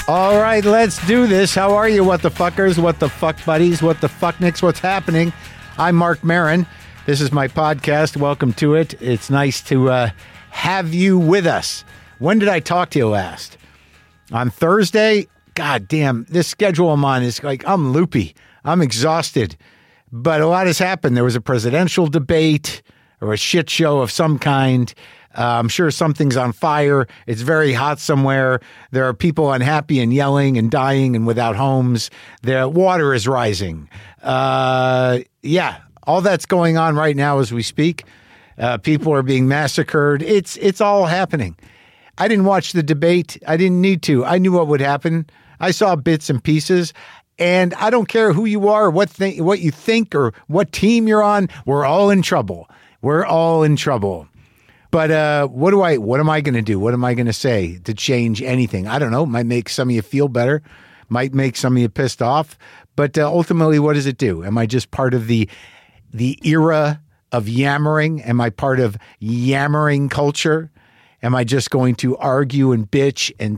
All right, let's do this. How are you, what the fuckers, what the fuck buddies, what the fucknicks, what's happening? I'm Mark Maron. This is my podcast. Welcome to it. It's nice to have you with us. When did I talk to you last? On Thursday? God damn, this schedule I'm on is like, I'm loopy. I'm exhausted. But a lot has happened. There was a presidential debate or a shit show of some kind. I'm sure something's on fire. It's very hot somewhere. There are people unhappy and yelling and dying and without homes. The water is rising. Yeah, all that's going on right now as we speak. People are being massacred. It's all happening. I didn't watch the debate. I didn't need to. I knew what would happen. I saw bits and pieces. And I don't care who you are, what you think, or what team you're on. We're all in trouble. We're all in trouble. But what am I going to do? What am I going to say to change anything? I don't know. Might make some of you feel better. Might make some of you pissed off. But ultimately, what does it do? Am I just part of the era of yammering? Am I part of yammering culture? Am I just going to argue and bitch and,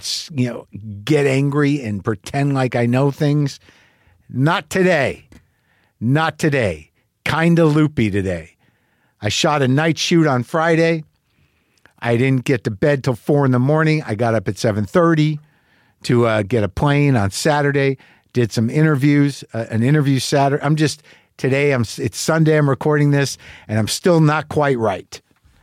get angry and pretend like I know things? Not today. Not today. Kind of loopy today. I shot a night shoot on Friday. I didn't get to bed till 4 a.m. I got up at 7:30 to get a plane on Saturday. Did some interviews, an interview Saturday. It's Sunday, I'm recording this, and I'm still not quite right.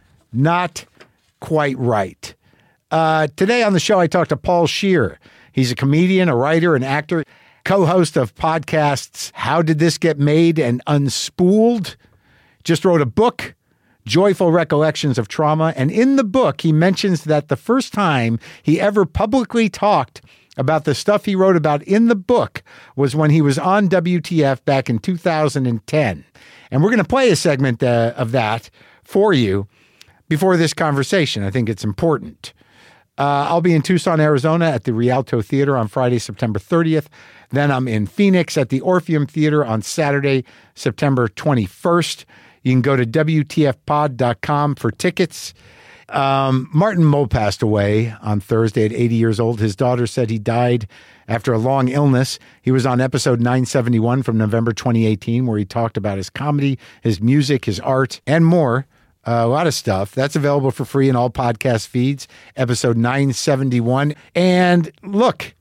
Not quite right. Today on the show, I talked to Paul Scheer. He's a comedian, a writer, an actor, co-host of podcasts How Did This Get Made and Unspooled. Just wrote a book, Joyful Recollections of Trauma. And in the book, he mentions that the first time he ever publicly talked about the stuff he wrote about in the book was when he was on WTF back in 2010. And we're going to play a segment of that for you before this conversation. I think it's important. I'll be in Tucson, Arizona at the Rialto Theater on Friday, September 30th. Then I'm in Phoenix at the Orpheum Theater on Saturday, September 21st. You can go to WTFpod.com for tickets. Martin Mull passed away on Thursday at 80 years old. His daughter said he died after a long illness. He was on episode 971 from November 2018, where he talked about his comedy, his music, his art, and more. A lot of stuff. That's available for free in all podcast feeds, episode 971. And look,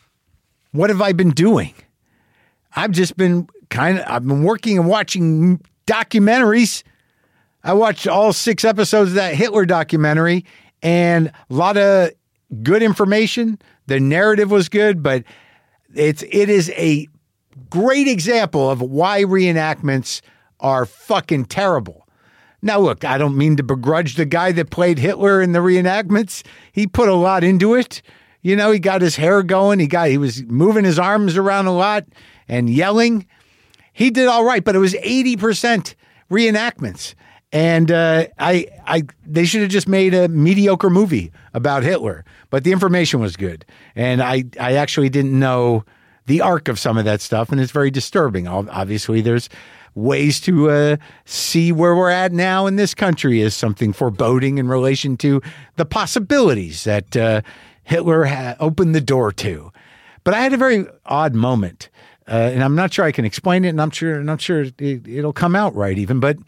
what have I been doing? I've been working and watching documentaries. I watched all 6 episodes of that Hitler documentary, and a lot of good information. The narrative was good, but it is a great example of why reenactments are fucking terrible. Now, look, I don't mean to begrudge the guy that played Hitler in the reenactments. He put a lot into it. He got his hair going. He was moving his arms around a lot and yelling. He did all right, but it was 80% reenactments. And they should have just made a mediocre movie about Hitler. But the information was good. And I actually didn't know the arc of some of that stuff, and it's very disturbing. Obviously, there's ways to see where we're at now in this country as something foreboding in relation to the possibilities that Hitler opened the door to. But I had a very odd moment, and I'm not sure I can explain it, and I'm not sure it'll come out right even. But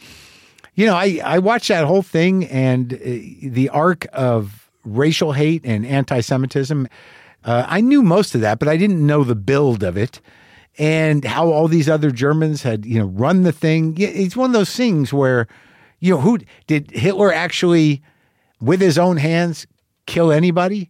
I watched that whole thing, and the arc of racial hate and anti-Semitism. I knew most of that, but I didn't know the build of it. And how all these other Germans had, run the thing. It's one of those things where, who did Hitler actually, with his own hands, kill anybody?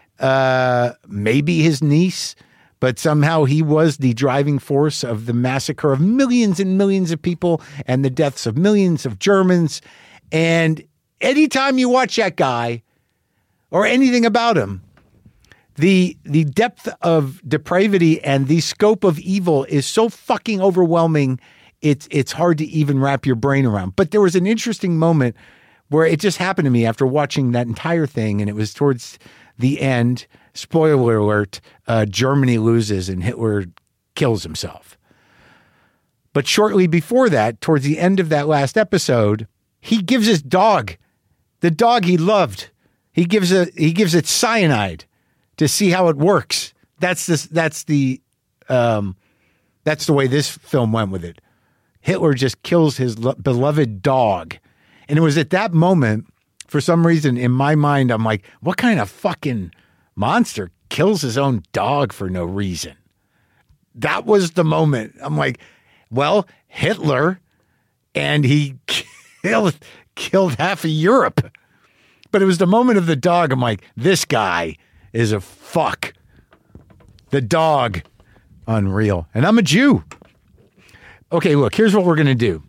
Maybe his niece, but somehow he was the driving force of the massacre of millions and millions of people and the deaths of millions of Germans. And anytime you watch that guy or anything about him, the depth of depravity and the scope of evil is so fucking overwhelming, it's hard to even wrap your brain around. But there was an interesting moment where it just happened to me after watching that entire thing, and it was towards the end. Spoiler alert, Germany loses and Hitler kills himself. But shortly before that, towards the end of that last episode, he gives his dog, the dog he loved, he gives it cyanide to see how it works. That's the way this film went with it. Hitler just kills his beloved dog. And it was at that moment, for some reason, in my mind, I'm like, what kind of fucking monster kills his own dog for no reason? That was the moment. I'm like, well, Hitler, and he killed half of Europe. But it was the moment of the dog. I'm like, this guy is a fuck. The dog. Unreal. And I'm a Jew. Okay, look, here's what we're going to do.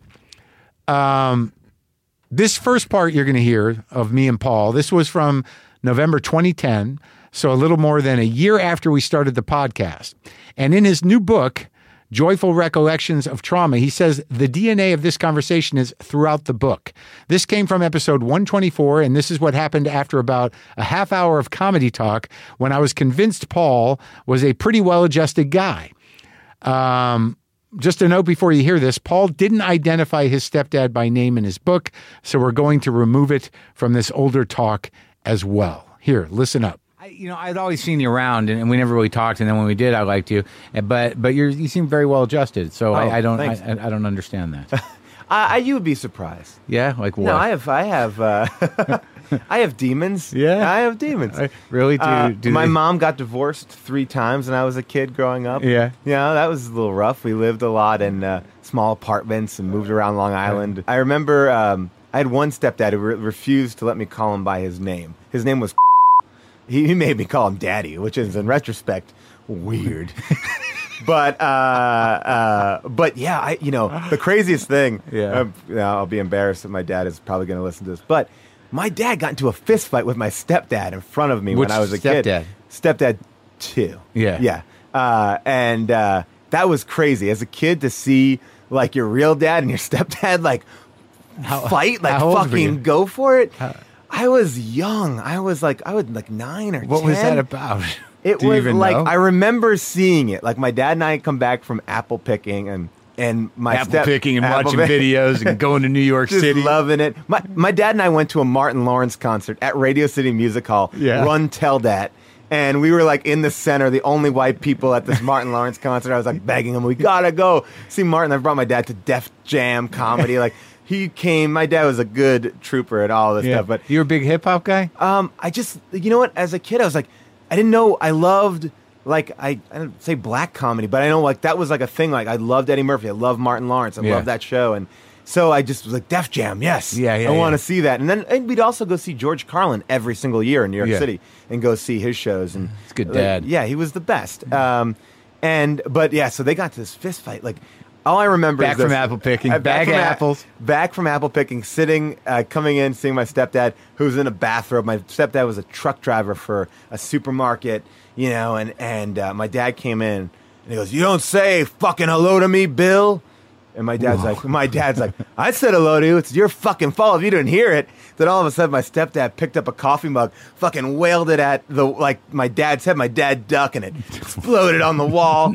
This first part you're going to hear of me and Paul, this was from November 2010, so a little more than a year after we started the podcast. And in his new book, Joyful Recollections of Trauma, he says the DNA of this conversation is throughout the book. This came from episode 124, and this is what happened after about a half hour of comedy talk when I was convinced Paul was a pretty well-adjusted guy. Just a note before you hear this, Paul didn't identify his stepdad by name in his book, so we're going to remove it from this older talk as well. Here, listen up. I'd always seen you around, and we never really talked. And then when we did, I liked you. But you seem very well adjusted. So I don't understand that. You would be surprised. Yeah, like what? No, I have I have demons. Yeah, I have demons. Really? My mom got divorced 3 times when I was a kid growing up. Yeah. That was a little rough. We lived a lot in small apartments and moved around Long Island. Right. I remember I had one stepdad who refused to let me call him by his name. His name was he made me call him Daddy, which is in retrospect weird. But yeah, the craziest thing. Yeah. I'll be embarrassed that my dad is probably going to listen to this, but my dad got into a fist fight with my stepdad in front of me when I was a kid. Stepdad 2. Yeah. Yeah. And that was crazy as a kid to see like your real dad and your stepdad fight, like fucking go for it. I was young. I was like 9 or 10. What was that about? It was like, I remember seeing it. Like my dad and I come back from apple picking and my apple picking and watching videos and going to New York just City. Loving it. My dad and I went to a Martin Lawrence concert at Radio City Music Hall. Yeah. Run Tell Dat. And we were like in the center, the only white people at this Martin Lawrence concert. I was like begging him, we gotta go see Martin. I brought my dad to Def Jam comedy. Like he came, my dad was a good trooper at all this stuff. But you were a big hip hop guy? I just, you know what? As a kid, I was like, I didn't know I loved, like, I don't say black comedy, but I know like that was like a thing. Like I loved Eddie Murphy. I loved Martin Lawrence. I loved that show. And so I just was like, Def Jam, yes. I want to see that. And then we'd also go see George Carlin every single year in New York City and go see his shows. And it's good dad. Yeah, he was the best. So they got to this fist fight. Like, all I remember is from apple picking, bag of apples. Back from apple picking, sitting, coming in, seeing my stepdad, who was in a bathrobe. My stepdad was a truck driver for a supermarket, and my dad came in, and he goes, "You don't say fucking hello to me, Bill." And my dad's like, "I said hello to you. It's your fucking fault if you didn't hear it." Then all of a sudden, my stepdad picked up a coffee mug, fucking wailed it at my dad's head. My dad ducked, and it exploded on the wall.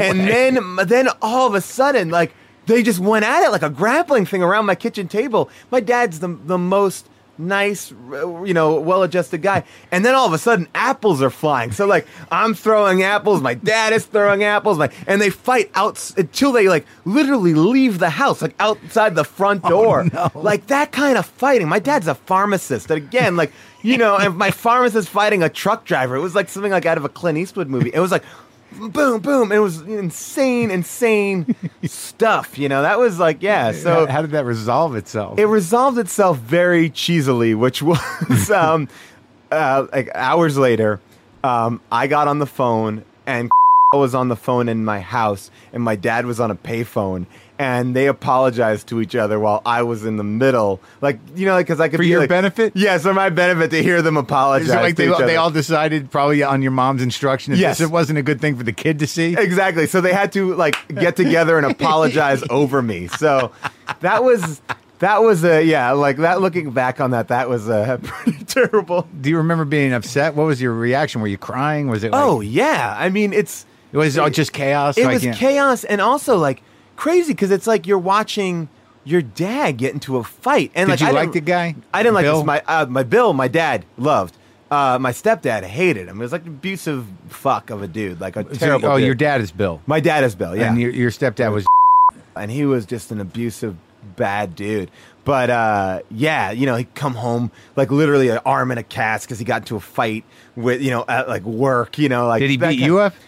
Then all of a sudden, like they just went at it like a grappling thing around my kitchen table. My dad's the most nice, well-adjusted guy. And then all of a sudden, apples are flying. So, like, I'm throwing apples, my dad is throwing apples, and they fight out until they, like, literally leave the house, like, outside the front door. Oh, no. Like, that kind of fighting. My dad's a pharmacist. And again, like, and my pharmacist fighting a truck driver. It was like something like out of a Clint Eastwood movie. It was like, boom, boom. It was insane stuff. That was like, yeah. So how did that resolve itself? It resolved itself very cheesily, which was like hours later. I got on the phone and was on the phone in my house, and my dad was on a payphone. And they apologized to each other while I was in the middle, because I could for be your benefit. Yeah, for my benefit to hear them apologize. So like to each other. They all decided probably on your mom's instruction. Yes, it wasn't a good thing for the kid to see. Exactly. So they had to get together and apologize over me. So that was that. Looking back on that was pretty terrible. Do you remember being upset? What was your reaction? Were you crying? Was it? Oh yeah. I mean, it was just chaos. It was chaos, and also like crazy because it's like you're watching your dad get into a fight. And did you like the guy? I didn't like this. My Bill, my dad loved. My stepdad hated him. He was like an abusive fuck of a dude, like a terrible. Oh, dude. your dad is Bill. My dad is Bill. Yeah, and your stepdad was. And he was just an abusive, bad dude. But yeah, he'd come home like literally an arm in a cast because he got into a fight with at like work. Like did he beat you up?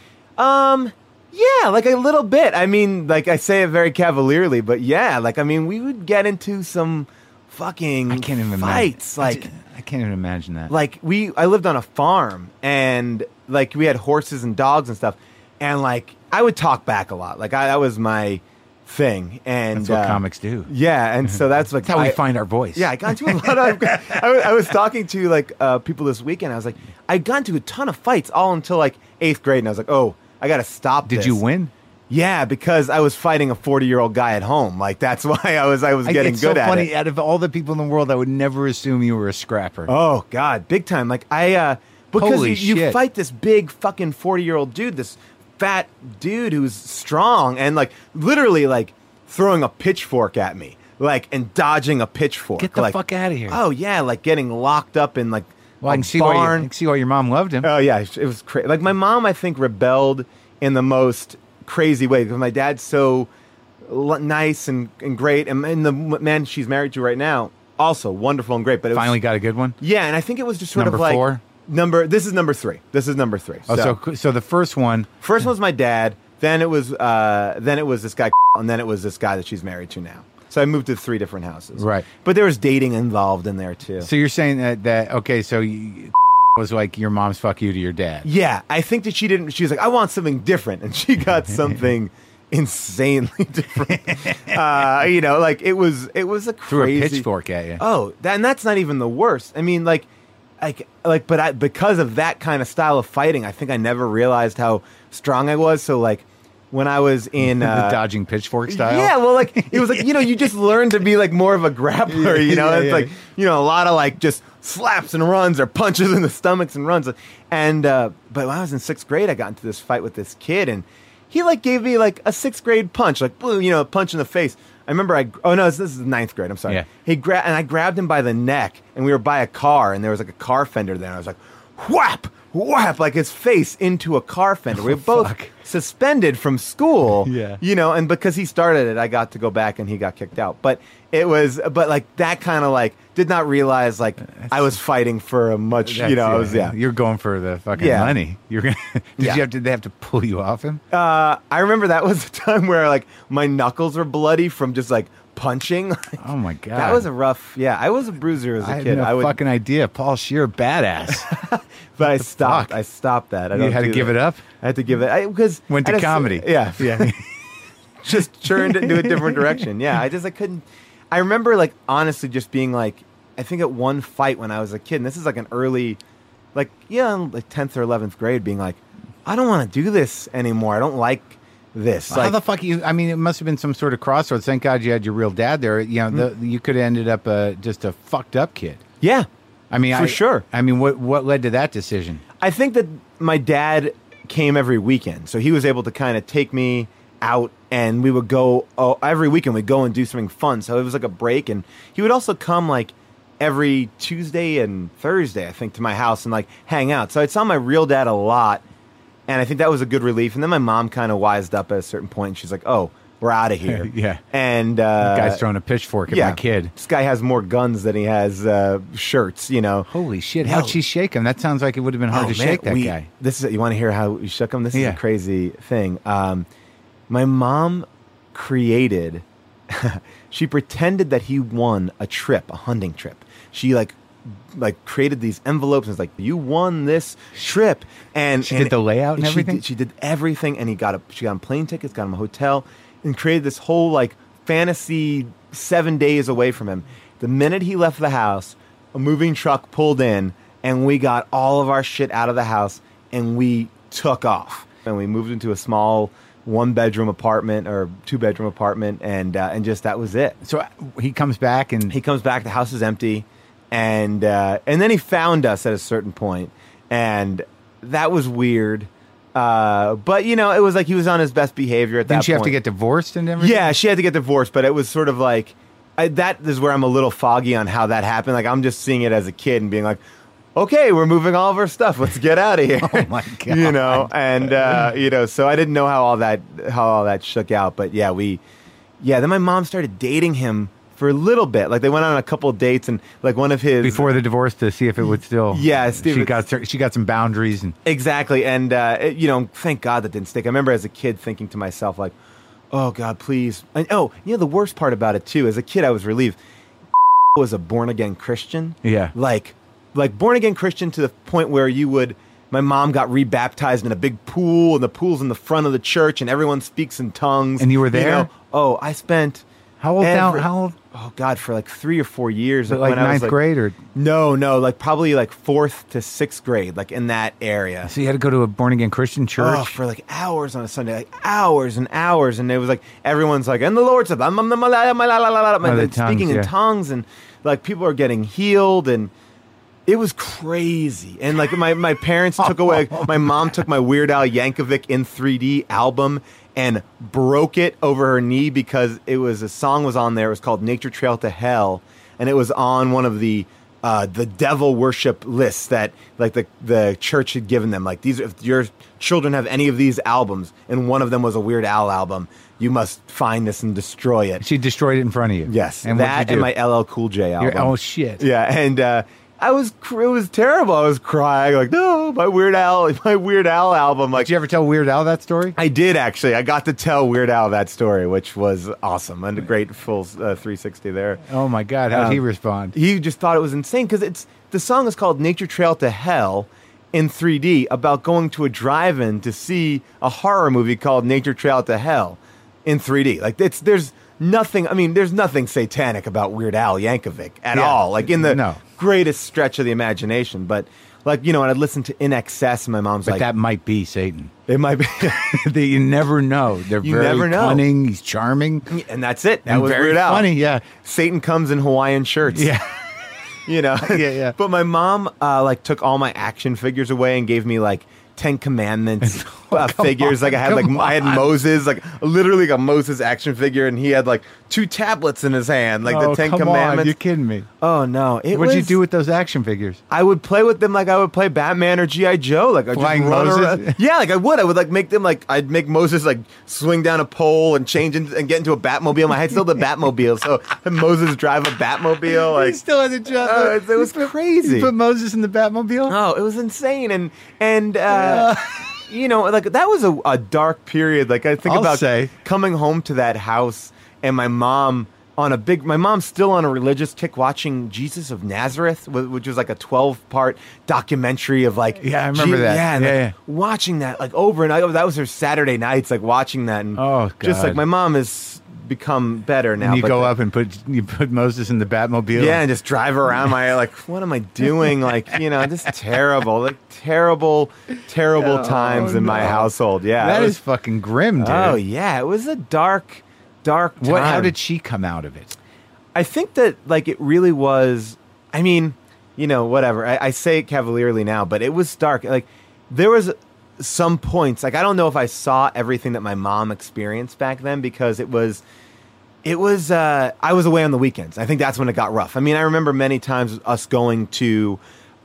Yeah, like a little bit. I mean, like I say it very cavalierly, but yeah, like I mean, we would get into some fucking fights. Like I can't even imagine that. Like I lived on a farm, and like we had horses and dogs and stuff, and like I would talk back a lot. Like that was my thing, and that's what comics do. Yeah, and so that's like how we find our voice. Yeah, I got into a lot of. I was talking to like people this weekend. I was like, I got into a ton of fights all until like 8th grade, and I was like, oh, I got to stop. Did you win? Yeah, because I was fighting a 40-year-old guy at home. Like that's why I was getting it's good so at funny. it. Out of all the people in the world, I would never assume you were a scrapper. Oh God, big time! Like because Holy you shit. fight this big fucking 40-year-old dude, this fat dude who's strong and like literally like throwing a pitchfork at me, like and dodging a pitchfork. Get the like, fuck out of here! Oh yeah, like getting locked up in like well, I can see why your mom loved him. Oh yeah, it was crazy. Like my mom, I think rebelled in the most crazy way because my dad's so nice and great, and the man she's married to right now also wonderful and great. But finally got a good one. Yeah, and I think it was just sort number of like 4? This is number 3. This is number 3. Oh, so the first one was my dad. Then it was this guy, and then it was this guy that she's married to now. So I moved to 3 different houses. Right, but there was dating involved in there too. So you're saying that okay? So was like your mom's fuck you to your dad. Yeah, I think that she didn't. She was like, I want something different, and she got something insanely different. Like it was a crazy threw a pitchfork at you. Oh, and that's not even the worst. I mean, because of that kind of style of fighting, I think I never realized how strong I was. So like when I was in the dodging pitchfork style. Yeah, well, like it was like you just learn to be like more of a grappler. It's like a lot of like just slaps and runs or punches in the stomachs and runs. And but when I was in 6th grade, I got into this fight with this kid, and he like gave me like a 6th grade punch, like a punch in the face. I remember this is 9th grade. I'm sorry. Yeah. I grabbed him by the neck, and we were by a car, and there was like a car fender there. And I was like, whap, whap, like his face into a car fender. We were both suspended from school. Yeah. And because he started it, I got to go back, and he got kicked out. But like that kind of like did not realize like I was fighting for a much. You're going for the fucking money. You're gonna. Did they have to pull you off him? I remember that was the time where like my knuckles were bloody from just like punching. Oh my god, that was a rough. Yeah, I was a bruiser as a kid. I had no fucking idea. Paul Scheer, badass. But I stopped. I stopped that. You had to give it up. I had to give it because went to comedy. Yeah. Just turned it into a different direction. Yeah, I couldn't. I remember like honestly just being like, I think at one fight when I was a kid, and this is like an early, like 10th or 11th grade, being like, I don't want to do this anymore. I don't like this. How the fuck you? I mean, it must have been some sort of crossroads. Thank God you had your real dad there. You could have ended up just a fucked up kid. Yeah, I mean, for sure. I mean, what led to that decision? I think that my dad came every weekend, so he was able to kind of take me out, and we would go every weekend. We'd go and do something fun. So it was like a break, and he would also come like every Tuesday and Thursday, I think, to my house and like hang out. So I saw my real dad a lot, and I think that was a good relief. And then my mom kind of wised up at a certain point, and she's like, "Oh, we're out of here." Yeah. And the guy's throwing a pitchfork at my kid. This guy has more guns than he has shirts. Holy shit! How'd she shake him? That sounds like it would have been hard to shake that guy. You want to hear how we shook him? This is a crazy thing. My mom created. She pretended that he won a hunting trip. She like created these envelopes and was like, "You won this trip," and she did the layout and everything. She did everything, and she got him plane tickets, got him a hotel, and created this whole like fantasy 7 days away from him. The minute he left the house, a moving truck pulled in, and we got all of our shit out of the house, and we took off, and we moved into a small 1-bedroom apartment or 2-bedroom apartment, and just that was it. So he comes back, the house is empty, and then he found us at a certain point, and that was weird. But it was like he was on his best behavior at that point. Didn't she have to get divorced and everything? Yeah, she had to get divorced, but it was sort of like that is where I'm a little foggy on how that happened. Like I'm just seeing it as a kid and being like, okay, we're moving all of our stuff. Let's get out of here. Oh my God. You know, and so I didn't know how all that shook out. But then my mom started dating him for a little bit. Like they went on a couple of dates, and like one of his before the divorce to see if it would still. Yeah, Steve, she got some boundaries and exactly. And thank God that didn't stick. I remember as a kid thinking to myself like, oh God, please. And the worst part about it too, as a kid, I was relieved. Was a born again Christian. Yeah, like born again Christian to the point where my mom got rebaptized in a big pool, and the pool's in the front of the church, and everyone speaks in tongues. And you were there? I spent. How old now? How old? Oh God, for like 3 or 4 years. Like ninth grade or? No, like probably like 4th to 6th grade, like in that area. So you had to go to a born again Christian church? Oh, for like hours on a Sunday, like hours and hours, and it was like everyone's like, and the Lord said, speaking in tongues, and like people are getting healed, and it was crazy. And like my parents took away, my mom took my Weird Al Yankovic in 3D album and broke it over her knee because a song was on there. It was called Nature Trail to Hell, and it was on one of the devil worship lists that like the church had given them. Like if your children have any of these albums, and one of them was a Weird Al album, you must find this and destroy it. She destroyed it in front of you. Yes, and that and my LL Cool J album. Oh shit! Yeah, and it was terrible. I was crying like, no, my Weird Al album. Like, did you ever tell Weird Al that story? I did actually. I got to tell Weird Al that story, which was awesome and a great full 360 there. Oh my God, how did he respond? He just thought it was insane because the song is called Nature Trail to Hell in 3D, about going to a drive-in to see a horror movie called Nature Trail to Hell in 3D. Like there's nothing satanic about Weird Al Yankovic at all. Like in the greatest stretch of the imagination. But like, and I'd listen to In Excess, and my mom's but like, that might be Satan. It might be. You never know. They're very cunning. He's charming. And that's it. That was very Weird Al. funny, yeah. Satan comes in Hawaiian shirts. Yeah. Yeah. But my mom took all my action figures away and gave me like 10 Commandments figures. Like I had Moses, like literally a Moses action figure, and he had like 2 tablets in his hand, like the 10 Commandments. You're kidding me. Oh no. What'd you do with those action figures? I would play with them like I would play Batman or G.I. Joe. Like I'd Flying just run Moses? around. Yeah, like I would like make them like I'd make Moses like swing down a pole and change and get into a Batmobile. I had still the Batmobile, so had Moses drive a Batmobile. Like he still had the job. It was crazy. You put Moses in the Batmobile? Oh, it was insane. And like that was a dark period. Like I think about coming home to that house and my mom still on a religious kick watching Jesus of Nazareth, which was like a 12-part documentary of like, I remember that. Yeah, and watching that like over and over. That was her Saturday nights, like watching that. And just like my mom has become better now. And you go up and put Moses in the Batmobile. Yeah, and just drive around what am I doing? Like, just terrible, like terrible times in my household. Yeah. That is fucking grim, dude. Oh yeah. It was a dark time. How did she come out of it? I think that like it really was, whatever. I say it cavalierly now, but it was dark. Like there was some points, like I don't know if I saw everything that my mom experienced back then because I was away on the weekends. I think that's when it got rough. I mean, I remember many times us going to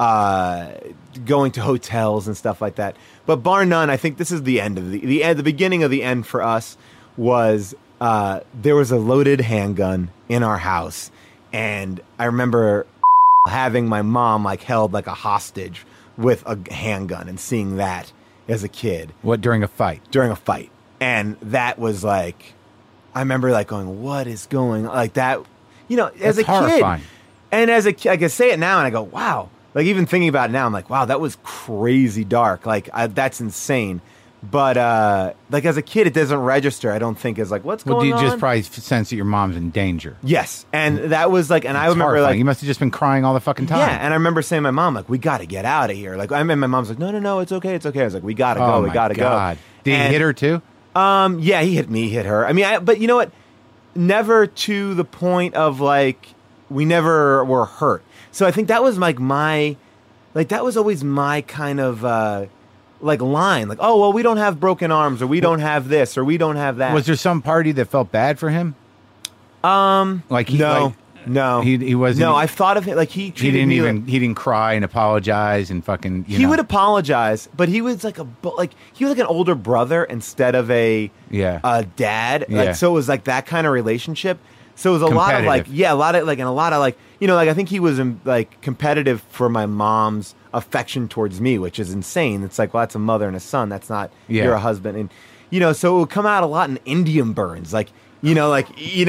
hotels and stuff like that. But bar none, I think this is the end of the beginning of the end for us was there was a loaded handgun in our house, and I remember having my mom like held like a hostage with a handgun and seeing that as a kid. What, during a fight? During a fight. And that was like, I remember like going, what is going on? Like that, as a horrifying. Kid. And as a kid, I can say it now and I go, wow. Like even thinking about it now, I'm like, wow, that was crazy dark. Like that's insane. But like as a kid, it doesn't register. I don't think as like what's going on. Well, do you just probably sense that your mom's in danger? Yes, and that was like, and I remember horrifying. Like you must have just been crying all the fucking time. Yeah, and I remember saying to my mom like, we got to get out of here. Like I mean, my mom's like, no, it's okay. I was like, we got to go. We got to go. Did he hit her too? Yeah, he hit me. He hit her. I mean, but you know what? Never to the point of like we never were hurt. So I think that was like that was always my kind of. Like line, like, oh, well, we don't have broken arms, or we don't have this, or we don't have that. Was there some party that felt bad for him? No. No, he wasn't. No, I've thought of it like he treated me he didn't cry and apologize and fucking. He would apologize, but he was like he was like an older brother instead of a dad. Yeah. Like, so it was like that kind of relationship. So it was a lot of like a lot of like I think he was like competitive for my mom's affection towards me, which is insane. It's like, well, that's a mother and a son. That's not you're a husband, and so it would come out a lot in Indian burns, like that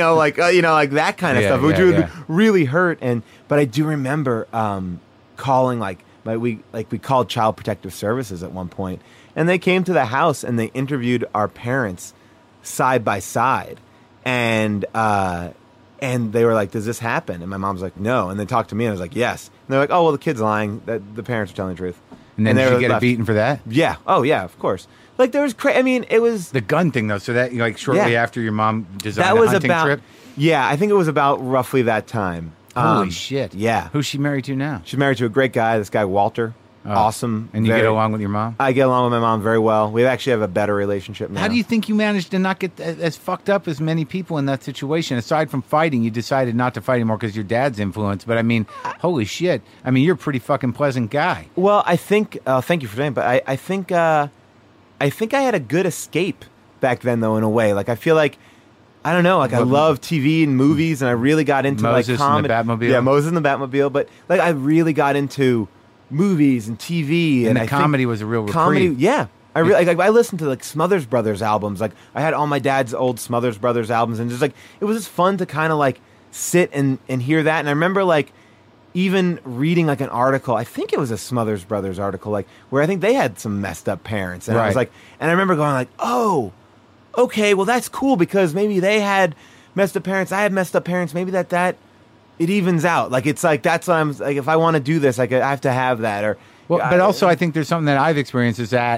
kind of stuff, which would really hurt. But I do remember calling we called Child Protective Services at one point, and they came to the house and they interviewed our parents side by side. And they were like, "Does this happen?" And my mom's like, "No." And they talked to me, and I was like, "Yes." And they're like, "Oh, well, the kid's lying. That the parents are telling the truth." And then did you get a beating for that? Yeah. Oh, yeah. Of course. Like there was, it was the gun thing though. So that shortly after your mom designed the hunting trip. Yeah, I think it was about roughly that time. Holy shit! Yeah. Who's she married to now? She's married to a great guy. This guy Walter. Awesome. And you get along with your mom? I get along with my mom very well. We actually have a better relationship now. How do you think you managed to not get as fucked up as many people in that situation? Aside from fighting, you decided not to fight anymore because your dad's influence. But I mean, holy shit. I mean, you're a pretty fucking pleasant guy. Well, I think, thank you for saying, but I think I had a good escape back then, though, in a way. Like, I feel like, I don't know, like I love TV and movies, and I really got into Moses comedy. and the Batmobile? Yeah, Moses and the Batmobile. But like I really got into movies and TV, and the comedy was a real reprieve. Comedy, yeah. I listened to like Smothers Brothers albums. Like I had all my dad's old Smothers Brothers albums, and just like it was just fun to kind of like sit and hear that. And I remember like even reading like an article. I think it was a Smothers Brothers article, like where I think they had some messed up parents, and I was like, and I remember going like, oh, okay, well that's cool because maybe they had messed up parents. I had messed up parents. Maybe that. It evens out. Like it's like that's what I'm like. If I want to do this, like I have to have that. Or but also I think there's something that I've experienced is that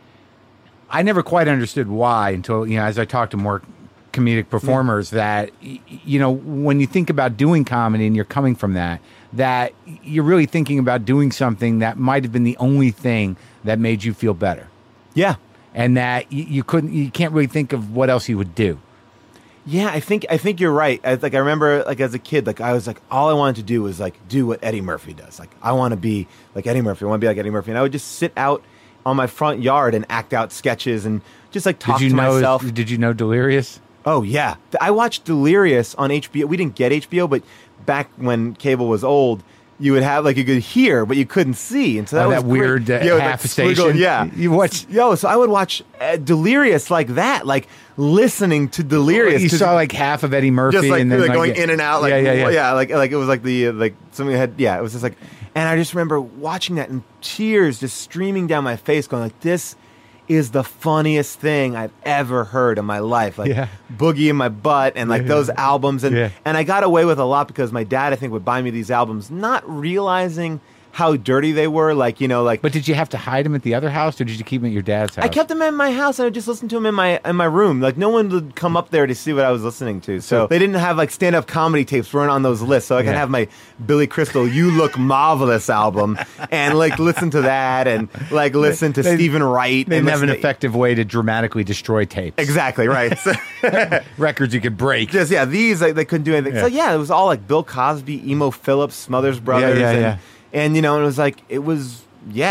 I never quite understood why until as I talked to more comedic performers that when you think about doing comedy and you're coming from that you're really thinking about doing something that might have been the only thing that made you feel better. Yeah, and that you can't really think of what else you would do. Yeah, I think you're right. I remember like as a kid, like I was like all I wanted to do was like do what Eddie Murphy does. Like I want to be like Eddie Murphy. I want to be like Eddie Murphy. And I would just sit out on my front yard and act out sketches and just like talk to myself. Did you know Delirious? Oh yeah, I watched Delirious on HBO. We didn't get HBO, but back when cable was old, you would have like you could hear, but you couldn't see, and so that was weird half station. Yeah, you watch. So I would watch Delirious like that, like listening to Delirious. You saw like half of Eddie Murphy, just like, and then going in and out. Like, yeah. Like it was like the like something had. Yeah, it was just like, and I just remember watching that and tears just streaming down my face, going like, "This is the funniest thing I've ever heard in my life." Like Boogie in my butt and like those albums. And I got away with a lot because my dad, I think, would buy me these albums, not realizing how dirty they were. Like, But did you have to hide them at the other house or did you keep them at your dad's house? I kept them in my house and I would just listen to them in my room. Like no one would come up there to see what I was listening to. So they didn't have like stand-up comedy tapes weren't on those lists. So I could have my Billy Crystal You Look Marvelous album and like listen to that and like listen to Stephen Wright. They didn't have an effective way to dramatically destroy tapes. Exactly, right. Records you could break. Just, these, they couldn't do anything. Yeah. So it was all like Bill Cosby, Emo Phillips, Smothers Brothers. And it was like, it was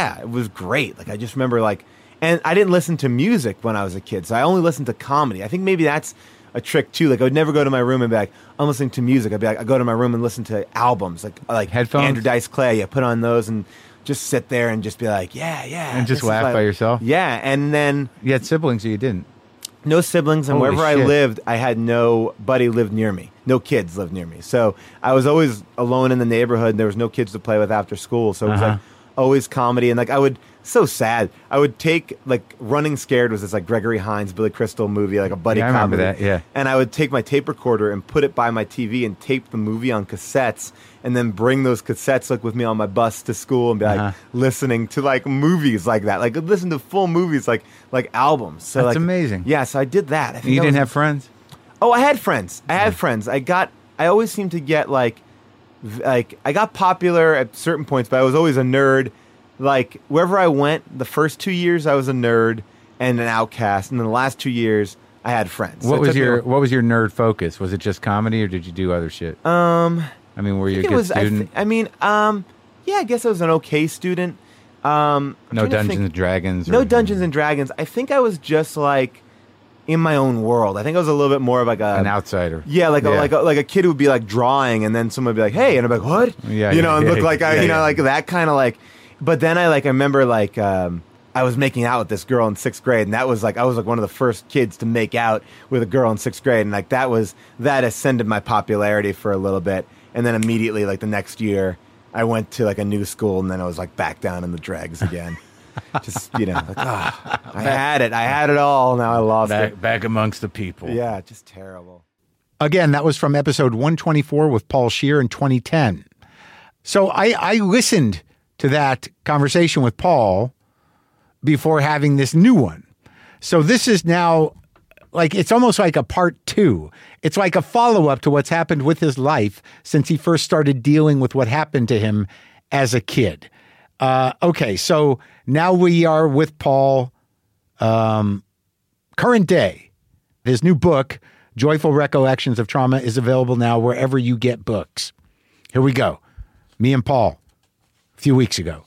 great. Like, I just remember, like, and I didn't listen to music when I was a kid, so I only listened to comedy. I think maybe that's a trick, too. Like, I would never go to my room and be like, I'm listening to music. I'd be like, I go to my room and listen to albums, like headphones? Andrew Dice Clay. Put on those and just sit there and just be like, And just laugh by yourself? Yeah, and then... You had siblings or you didn't? No siblings, and Holy wherever shit. I lived, I had nobody lived near me. No kids lived near me. So I was always alone in the neighborhood, and there was no kids to play with after school. So it was like always comedy. And like so sad. I would take like Running Scared was this like Gregory Hines, Billy Crystal movie, like a buddy comedy. I remember that, yeah. And I would take my tape recorder and put it by my TV and tape the movie on cassettes and then bring those cassettes like with me on my bus to school and be like listening to like movies like that. Like listen to full movies like albums. So that's like, amazing. Yeah, so I did that. I think you didn't have friends? Oh, I had friends. I had friends. I always seemed to get like I got popular at certain points, but I was always a nerd. Like wherever I went, the first 2 years I was a nerd and an outcast, and then the last 2 years I had friends. What So it was took me your a- What was your nerd focus? Was it just comedy, or did you do other shit? I mean, were you a it good was, student? yeah, I guess I was an okay student. I'm No trying to Dungeons think- and Dragons. No Dungeons and Dragons. I think I was just like in my own world. I think I was a little bit more of like An outsider. Yeah, like a kid who would be like drawing, and then someone would be like, "Hey," and I'm like, "What?" Yeah, you know, yeah, and yeah, look like yeah, yeah. like that kind of like. But then I remember I was making out with this girl in 6th grade, and that was like I was like one of the first kids to make out with a girl in 6th grade, and like that ascended my popularity for a little bit, and then immediately like the next year, I went to like a new school, and then I was like back down in the dregs again. Just like, I had it all. Now I lost it. Back amongst the people. Yeah, just terrible. Again, that was from episode 124 with Paul Scheer in 2010. So I listened to that conversation with Paul before having this new one. So this is now like, it's almost like a part 2. It's like a follow-up to what's happened with his life since he first started dealing with what happened to him as a kid. Okay, so now we are with Paul, current day. His new book, Joyful Recollections of Trauma, is available now wherever you get books. Here we go. Me and Paul, a few weeks ago.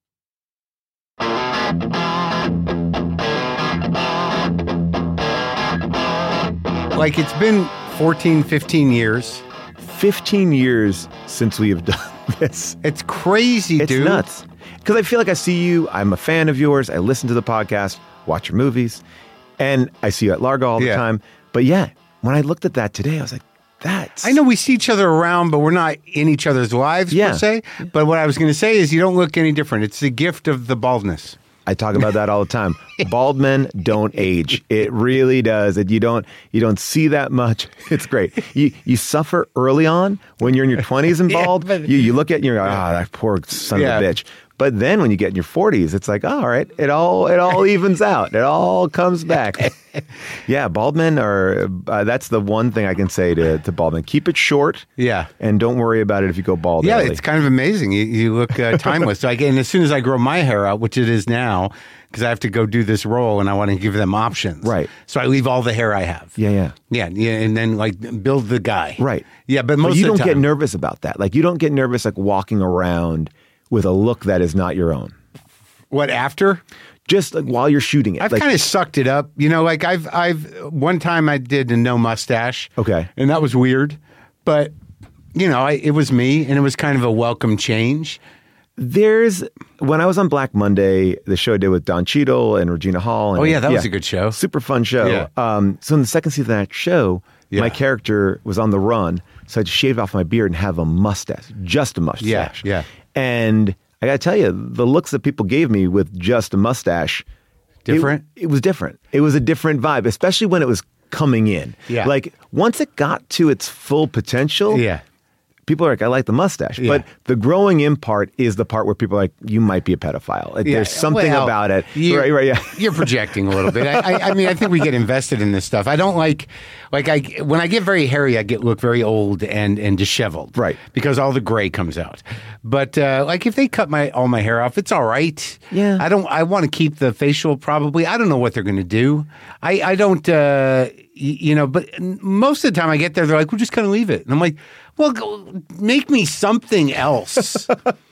Like, it's been 14, 15 years. 15 years since we have done this. It's crazy, It's dude. nuts. Because I feel like I see you. I'm a fan of yours. I listen to the podcast, watch your movies, and I see you at Largo all the Yeah. time. But yeah, when I looked at that today, I was like, that's... I know we see each other around, but we're not in each other's lives, Yeah. per se. But what I was going to say is you don't look any different. It's the gift of the baldness. I talk about that all the time. Bald men don't age. It really does. You don't see that much. It's great. You suffer early on when you're in your 20s and Yeah, bald. but- you look at it and you're like, that poor son Yeah. of a bitch. But then when you get in your 40s, it's like, all right, it all evens out. It all comes back. Yeah, bald men are, that's the one thing I can say to bald men. Keep it short. Yeah. And don't worry about it if you go bald Yeah, early. it's kind of amazing. You look timeless. Like, and as soon as I grow my hair out, which it is now, because I have to go do this role and I want to give them options. Right. So I leave all the hair I have. Yeah. Yeah, and then like build the guy. Right. Yeah, but most you of don't the get time, nervous about that. Like you don't get nervous like walking around with a look that is not your own. What, after? Just like while you're shooting it. I've like, kind of sucked it up. You know, like I've one time I did a no mustache. Okay. And that was weird. But, you know, it was me and it was kind of a welcome change. when I was on Black Monday, the show I did with Don Cheadle and Regina Hall. And, Oh, yeah, that was a good show. Super fun show. Yeah. So in the second season of that show, Yeah. my character was on the run. So I had to shave off my beard and have a mustache, just a mustache. Yeah. And I got to tell you, the looks that people gave me with just a mustache, Different? It was different. It was a different vibe, especially when it was coming in. Yeah. Like once it got to its full potential, Yeah. people are like, I like the mustache. Yeah. But the growing in part is the part where people are like, you might be a pedophile. Like, Yeah, there's something well, about it. you- Right, yeah. You're projecting a little bit. I mean, I think we get invested in this stuff. I don't like when I get very hairy, I look very old and disheveled. Right. Because all the gray comes out. But like if they cut all my hair off, it's all right. Yeah. I want to keep the facial probably. I don't know what they're going to do. I don't, you know, but most of the time I get there, they're like, we're just going to leave it. And I'm like, well, go, make me something else.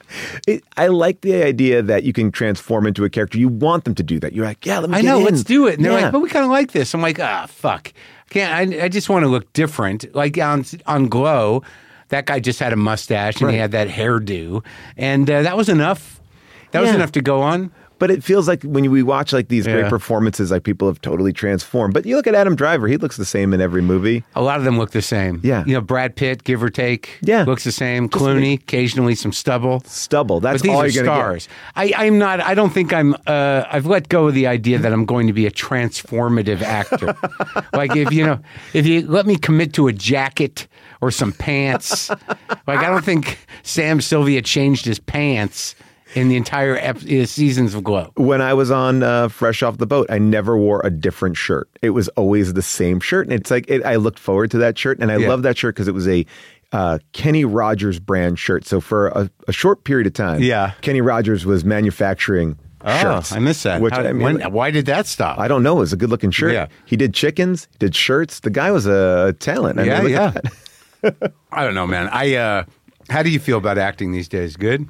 I like the idea that you can transform into a character. You want them to do that. You're like, yeah, let me I get know, in. let's do it. And they're Yeah. like, but we kind of like this. I'm like, fuck. I just want to look different. Like on Glow, that guy just had a mustache and he Right. had that hairdo. And that was enough. That was Yeah. enough to go on. But it feels like when we watch like these great Yeah. performances, like people have totally transformed. But you look at Adam Driver, he looks the same in every movie. A lot of them look the same. Yeah. You know, Brad Pitt, give or take, Yeah. looks the same. Clooney, occasionally some stubble. Stubble. That's But these all are you're going to stars. I'm not. I don't think I'm. I've let go of the idea that I'm going to be a transformative actor. Like if you let me commit to a jacket or some pants, like I don't think Sam Sylvia changed his pants in the entire seasons of Glow. When I was on Fresh Off the Boat, I never wore a different shirt. It was always the same shirt. And it's like, I looked forward to that shirt. And I love that shirt because it was a Kenny Rogers brand shirt. So for a short period of time, Yeah. Kenny Rogers was manufacturing shirts. I missed that. Which, I mean, why did that stop? I don't know. It was a good looking shirt. Yeah. He did chickens, did shirts. The guy was a talent. I mean, look at that. I don't know, man. How do you feel about acting these days? Good?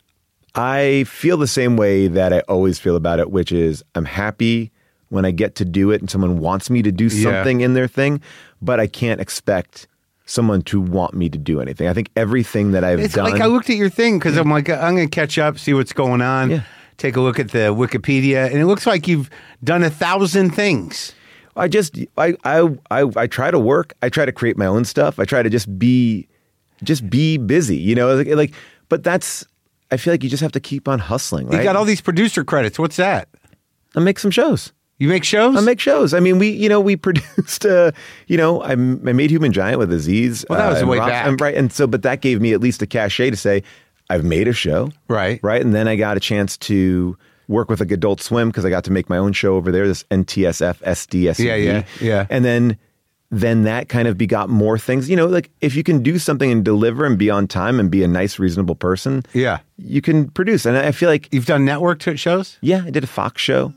I feel the same way that I always feel about it, which is I'm happy when I get to do it and someone wants me to do something in their thing, but I can't expect someone to want me to do anything. I think everything that I've done. Like I looked at your thing because I'm like, I'm going to catch up, see what's going on. Yeah. Take a look at the Wikipedia, and it looks like you've done 1,000 things. I try to work. I try to create my own stuff. I try to just be busy, you know, like, but I feel like you just have to keep on hustling, right? You got all these producer credits. What's that? I make some shows. You make shows? I make shows. I mean, we produced, I made Human Giant with Aziz. Well, that was way back. Right. And so, but that gave me at least a cachet to say, I've made a show. Right. Right. And then I got a chance to work with like Adult Swim because I got to make my own show over there, this NTSF SDSUD. Yeah. And then that kind of begot more things. You know, like if you can do something and deliver and be on time and be a nice, reasonable person, you can produce. And I feel like you've done network shows. Yeah, I did a Fox show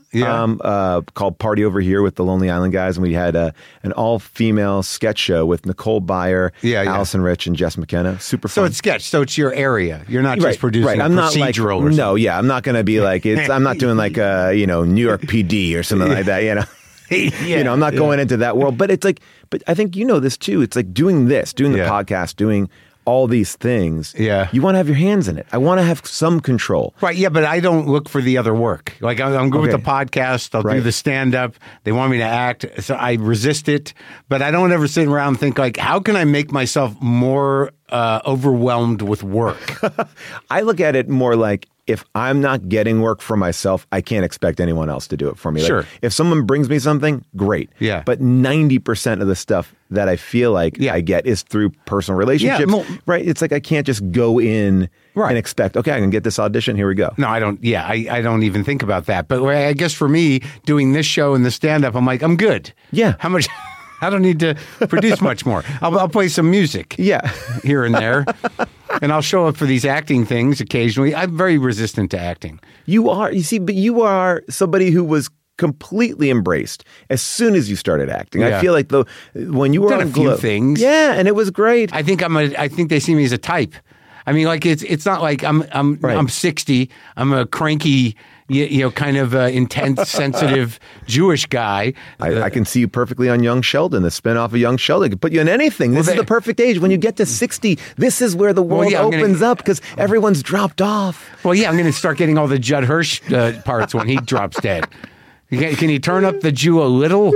called Party Over Here with the Lonely Island guys, and we had an all-female sketch show with Nicole Byer, Allison Rich, and Jess McKenna. Super fun. So it's sketch. So it's your area. You're not just producing I'm not procedural. Like, no, yeah, I'm not going to be like I'm not doing like New York PD or something like that. You know. You know, I'm not going into that world, but it's like, but I think you know this too. It's like doing the podcast, doing all these things. Yeah. You want to have your hands in it. I want to have some control. Right. Yeah. But I don't look for the other work. Like I'm good with the podcast. I'll do the stand up. They want me to act. So I resist it, but I don't ever sit around and think like, how can I make myself more overwhelmed with work? I look at it more like, if I'm not getting work for myself, I can't expect anyone else to do it for me. Sure. Like, if someone brings me something, great. Yeah. But 90% of the stuff that I feel like I get is through personal relationships. Yeah, right? It's like I can't just go in and expect, okay, I can get this audition. Here we go. No, I don't. Yeah, I don't even think about that. But I guess for me, doing this show and the stand-up, I'm like, I'm good. Yeah. How much... I don't need to produce much more. I'll play some music here and there. And I'll show up for these acting things occasionally. I'm very resistant to acting. You are. You see, but you are somebody who was completely embraced as soon as you started acting. I feel like when you were on a few things. Yeah, and it was great. I think they see me as a type. I mean, like it's not like I'm 60. I'm a cranky, kind of intense, sensitive Jewish guy. I can see you perfectly on Young Sheldon, the spinoff of Young Sheldon. I could put you in anything. This is the perfect age. When you get to 60, this is where the world opens up because everyone's dropped off. Well, yeah, I'm going to start getting all the Judd Hirsch parts when he drops dead. Can you turn up the Jew a little?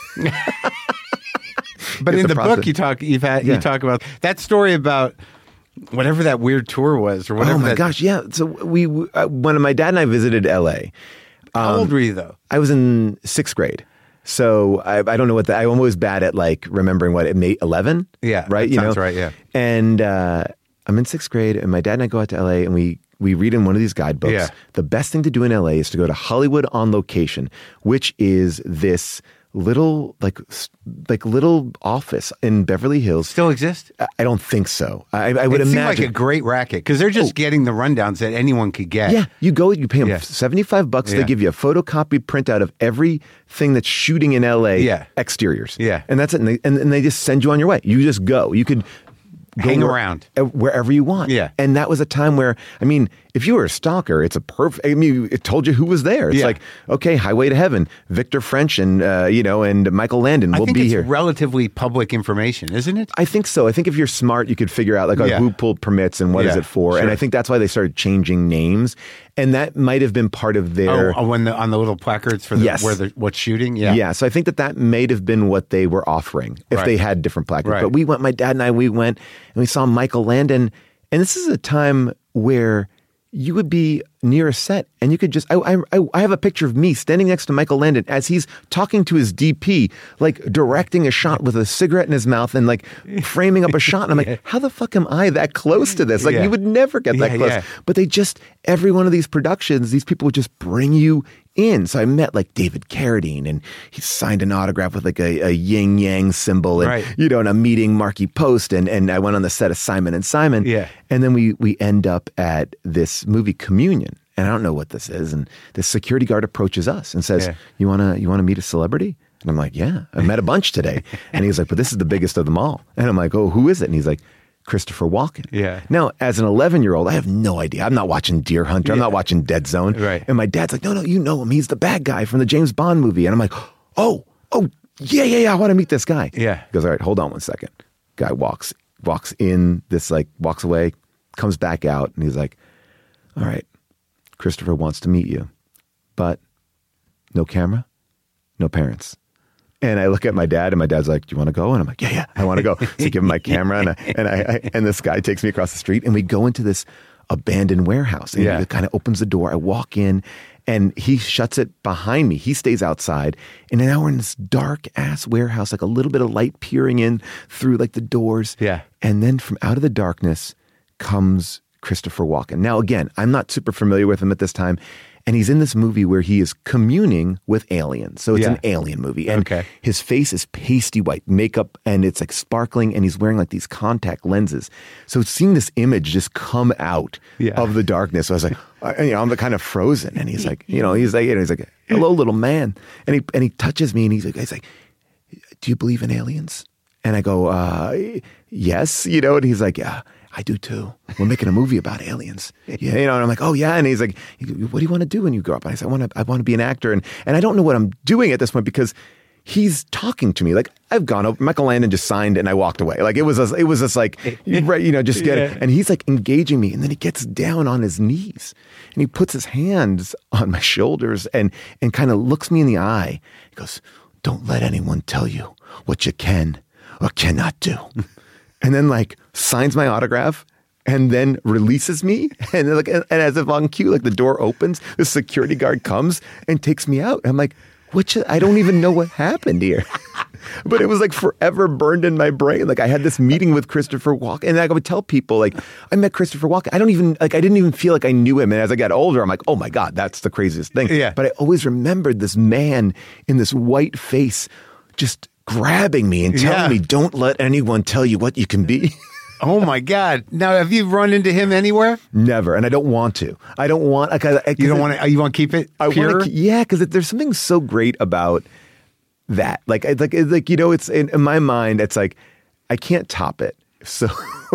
But in the book, you talk about that story about whatever that weird tour was, or whatever. Oh my gosh, yeah. So when my dad and I visited L.A. How old were you though? I was in 6th grade. So I don't know I'm always bad at like remembering what it made 11. Yeah, right. Sounds right. Yeah. And I'm in 6th grade, and my dad and I go out to L.A. and we read in one of these guidebooks. Yeah. The best thing to do in L.A. is to go to Hollywood on Location, which is this little little office in Beverly Hills. Still exist? I don't think so. I would imagine. It seemed like a great racket because they're just getting the rundowns that anyone could get. Yeah, you pay them $75. They give you a photocopied printout of everything that's shooting in LA exteriors. Yeah. And that's it. And they just send you on your way. You just go. You could hang around wherever you want. Yeah. And that was a time where, I mean, if you were a stalker, it's a perfect, I mean, it told you who was there. It's like, okay, Highway to Heaven, Victor French and, and Michael Landon will be here. I think it's relatively public information, isn't it? I think so. I think if you're smart, you could figure out who pulled permits and what is it for. Sure. And I think that's why they started changing names. And that might have been part of their... on the little placards for what's shooting? Yeah. Yeah. So I think that might have been what they were offering if they had different placards. Right. But we went, my dad and I, we went and we saw Michael Landon. And this is a time where you would be near a set and you could just, I have a picture of me standing next to Michael Landon as he's talking to his DP, like directing a shot with a cigarette in his mouth and like framing up a shot. And I'm like, how the fuck am I that close to this? Like you would never get that close. Yeah. But every one of these productions, these people would just bring you in. So I met like David Carradine and he signed an autograph with like a yin yang symbol and, and I'm meeting Marky Post and I went on the set of Simon and Simon. Yeah. And then we end up at this movie Communion. and I don't know what this is. And this security guard approaches us and says, you want to meet a celebrity? And I'm like, yeah, I met a bunch today. And he's like, but this is the biggest of them all. And I'm like, oh, who is it? And he's like, Christopher Walken. Yeah. Now, as an 11-year-old, I have no idea. I'm not watching Deer Hunter. I'm not watching Dead Zone. Right. And my dad's like, no, you know him. He's the bad guy from the James Bond movie. And I'm like, oh, yeah, I want to meet this guy. Yeah. He goes, all right, hold on one second. Guy walks in, walks away, comes back out, and he's like, all right, Christopher wants to meet you, but no camera, no parents. And I look at my dad, and my dad's like, do you want to go? And I'm like, yeah, I want to go. So I give him my camera, and this guy takes me across the street, and we go into this abandoned warehouse. And he kind of opens the door. I walk in, and he shuts it behind me. He stays outside. And now we're in this dark-ass warehouse, like a little bit of light peering in through like the doors. Yeah. And then from out of the darkness comes Christopher Walken. Now, again, I'm not super familiar with him at this time. And he's in this movie where he is communing with aliens. So it's an alien movie. And his face is pasty white makeup, and it's like sparkling, and he's wearing like these contact lenses. So seeing this image just come out of the darkness, I was like, I'm kind of frozen. And he's like, he's like, hello, little man. And he touches me, and he's like, do you believe in aliens? And I go, yes, and he's like, yeah. I do too. We're making a movie about aliens. Yeah, and I'm like, oh yeah. And he's like, what do you want to do when you grow up? And I said, I want to be an actor. And I don't know what I'm doing at this point because he's talking to me. Like I've gone over, Michael Landon just signed and I walked away. Like it was just like, just get it. And he's like engaging me. And then he gets down on his knees and he puts his hands on my shoulders and kind of looks me in the eye. He goes, don't let anyone tell you what you can or cannot do. And then like signs my autograph and then releases me. And as if on cue, like the door opens, the security guard comes and takes me out. I'm like, I don't even know what happened here. But it was like forever burned in my brain. Like I had this meeting with Christopher Walken, and I would tell people like, I met Christopher Walken. I didn't even feel like I knew him. And as I got older, I'm like, oh my God, that's the craziest thing. Yeah. But I always remembered this man in this white face just grabbing me and telling me, don't let anyone tell you what you can be. Oh my God. Now, have you run into him anywhere? Never. And I don't want to. I don't want, you don't want to, you want to keep it pure? Because there's something so great about that. It's in my mind, it's like, I can't top it. So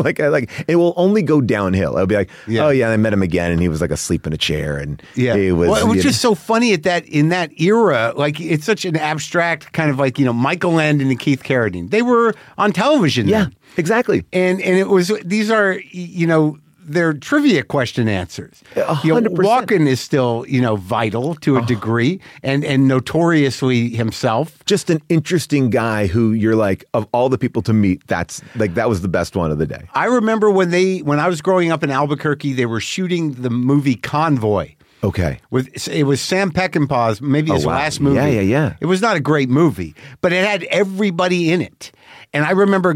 it will only go downhill. I'll be like, oh yeah, I met him again, and he was like asleep in a chair, and he was. Well, it was just so funny in that era. Like it's such an abstract kind of like Michael Landon and Keith Carradine. They were on television. Yeah, then. Exactly. And these are they're trivia question answers. 100%. Walken is still, vital to a degree and notoriously himself. Just an interesting guy who you're like, of all the people to meet, that was the best one of the day. I remember when I was growing up in Albuquerque, they were shooting the movie Convoy. Okay. It was Sam Peckinpah's, maybe his last movie. Yeah. It was not a great movie, but it had everybody in it. And I remember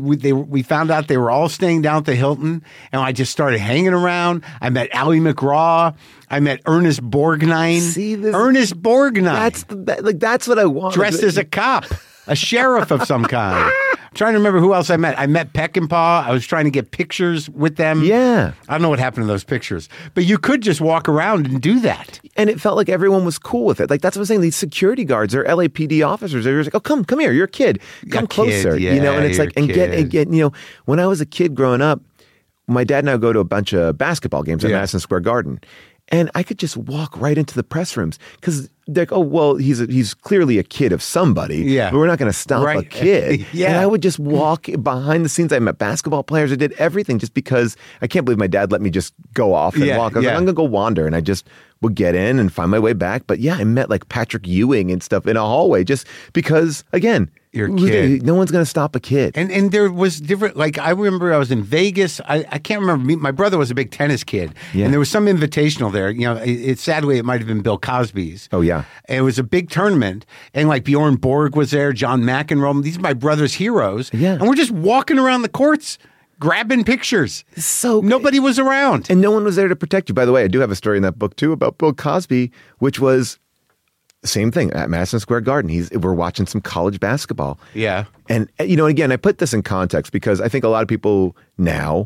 we found out they were all staying down at the Hilton, and I just started hanging around. I met Ally McGraw. I met Ernest Borgnine. Ernest Borgnine. That's what I want. Dressed as a cop, a sheriff of some kind. I'm trying to remember who else I met. I met Peckinpah. I was trying to get pictures with them. Yeah. I don't know what happened to those pictures. But you could just walk around and do that. And it felt like everyone was cool with it. Like, that's what I'm saying. These security guards are LAPD officers. They're just like, oh, come here. You're a kid. Come closer. And it's like, and get, when I was a kid growing up, my dad and I would go to a bunch of basketball games at Madison Square Garden. And I could just walk right into the press rooms because they're like, oh, well, he's clearly a kid of somebody. Yeah. But we're not going to stop a kid. Yeah. And I would just walk behind the scenes. I met basketball players. I did everything just because I can't believe my dad let me just go off and walk. I was like, I'm going to go wander. And I just would get in and find my way back. But yeah, I met like Patrick Ewing and stuff in a hallway just because, again, you're a kid. No one's going to stop a kid. And there was different, like I remember I was in Vegas. I can't remember. My brother was a big tennis kid. Yeah. And there was some invitational there. Sadly, it might have been Bill Cosby's. Oh, yeah. And it was a big tournament. And like Bjorn Borg was there, John McEnroe. These are my brother's heroes. Yeah. And we're just walking around the courts, grabbing pictures. So nobody was around. And no one was there to protect you. By the way, I do have a story in that book, too, about Bill Cosby, which was same thing at Madison Square Garden. We're watching some college basketball. Yeah. And, again, I put this in context because I think a lot of people now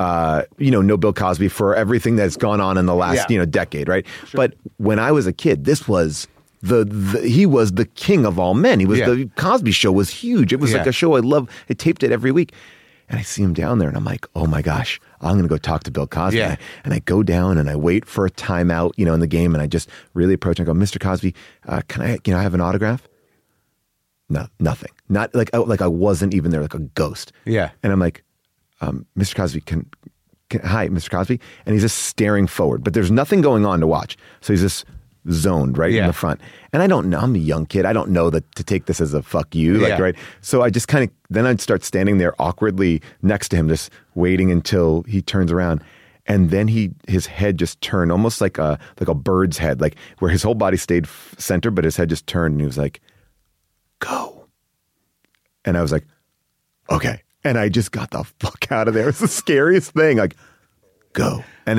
no Bill Cosby for everything that's gone on in the last, decade, right? Sure. But when I was a kid, this was he was the king of all men. He was the Cosby Show was huge. It was like a show I love. I taped it every week. And I see him down there and I'm like, oh my gosh, I'm going to go talk to Bill Cosby. Yeah. And I go down and I wait for a timeout, in the game. And I just really approach and I go, Mr. Cosby, can I have an autograph? No, nothing. Not like I wasn't even there, like a ghost. Yeah. And I'm like, Mr. Cosby, hi, Mr. Cosby. And he's just staring forward, but there's nothing going on to watch. So he's just zoned right in the front. And I don't know, I'm a young kid. I don't know that to take this as a fuck you, right? So I just then I'd start standing there awkwardly next to him, just waiting until he turns around. And then his head just turned almost like a bird's head, like where his whole body stayed center, but his head just turned and he was like, go. And I was like, okay. And I just got the fuck out of there. It was the scariest thing. Like, go. And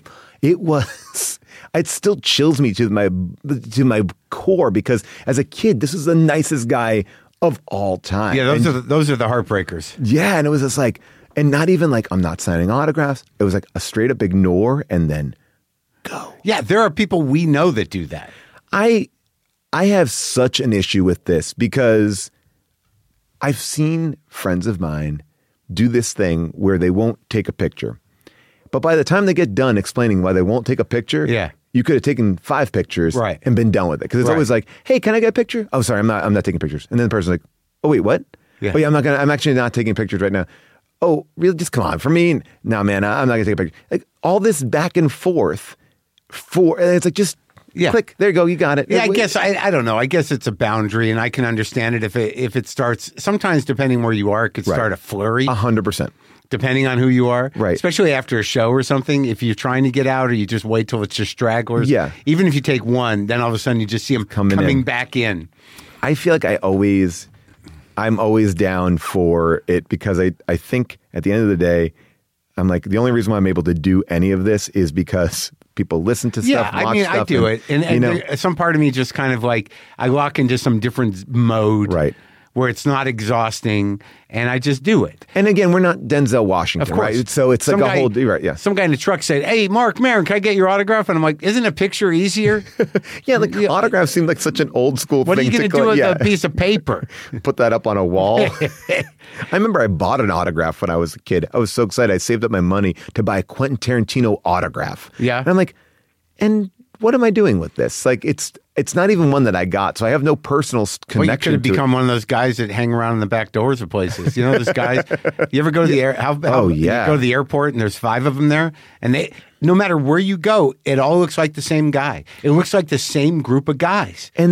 it still chills me to my core because as a kid, this was the nicest guy of all time. Yeah, those are the heartbreakers. Yeah, and it was just like, and not even like I'm not signing autographs. It was like a straight up ignore and then go. Yeah, there are people we know that do that. I have such an issue with this because I've seen friends of mine do this thing where they won't take a picture. But by the time they get done explaining why they won't take a picture, you could have taken 5 pictures and been done with it. Because it's always like, hey, can I get a picture? Oh, sorry, I'm not taking pictures. And then the person's like, oh, wait, what? Yeah. Oh, yeah, I'm actually not taking pictures right now. Oh, really? Just come on. For me, no, man, I'm not going to take a picture. Like all this back and forth and it's like just click. There you go. You got it. Yeah, I guess I don't know. I guess it's a boundary, and I can understand it if it starts. Sometimes, depending where you are, it could start a flurry. 100%. Depending on who you are, right? Especially after a show or something. If you're trying to get out, or you just wait till it's just stragglers. Yeah. Even if you take one, then all of a sudden you just see them coming back in. I feel like I'm always down for it because I think at the end of the day, I'm like the only reason why I'm able to do any of this is because people listen to stuff. Yeah, I mean, I do it, and some part of me just kind of like I lock into some different mode, right? Where it's not exhausting, and I just do it. And again, we're not Denzel Washington, of course. Right? So it's like a whole, right? Yeah. Some guy in the truck said, "Hey, Mark Maron, can I get your autograph?" And I'm like, "Isn't a picture easier?" Yeah, autographs seem like such an old school thing. What are you going to do with a piece of paper? Put that up on a wall. I remember I bought an autograph when I was a kid. I was so excited. I saved up my money to buy a Quentin Tarantino autograph. Yeah. And I'm like, and what am I doing with this? Like, it's not even one that I got, so I have no personal connection. Well, you could have become one of those guys that hang around in the back doors of places. You know, those guys. You ever go to the you go to the airport and there's 5 of them there, and they, no matter where you go, it all looks like the same guy. It looks like the same group of guys. And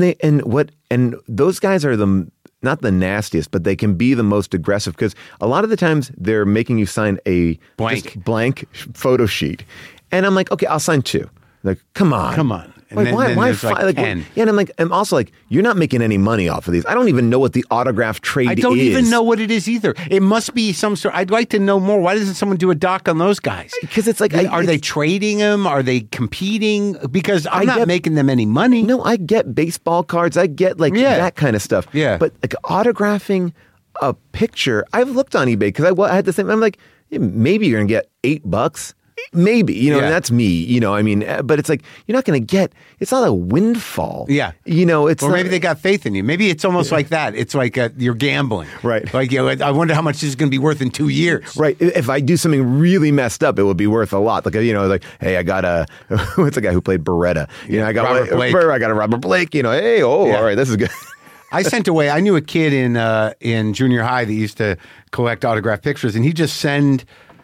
those guys are not the nastiest, but they can be the most aggressive because a lot of the times they're making you sign a blank photo sheet, and I'm like, okay, I'll sign 2. Like, come on. And then why there's like 10. Yeah, and I'm also like, you're not making any money off of these. I don't even know what the autograph trade is. I don't even know what it is either. It must be some sort. I'd like to know more. Why doesn't someone do a doc on those guys? Because it's like, are they trading them? Are they competing? Because I'm not making them any money. No, I get baseball cards. I get that kind of stuff. Yeah. But like autographing a picture, I've looked on eBay because I had the same. I'm like, maybe you're gonna get $8. Maybe, and that's me, I mean, but it's like, you're not going to get, it's not a windfall. Yeah. It's or maybe they got faith in you. Maybe it's almost like that. It's like you're gambling. Right. Like, I wonder how much this is going to be worth in 2 years. Right. If I do something really messed up, it would be worth a lot. Like, hey, I got what's the guy who played Beretta? I got Robert Blake. I got a Robert Blake, hey, all right, this is good. I knew a kid in junior high that used to collect autographed pictures, and he just send,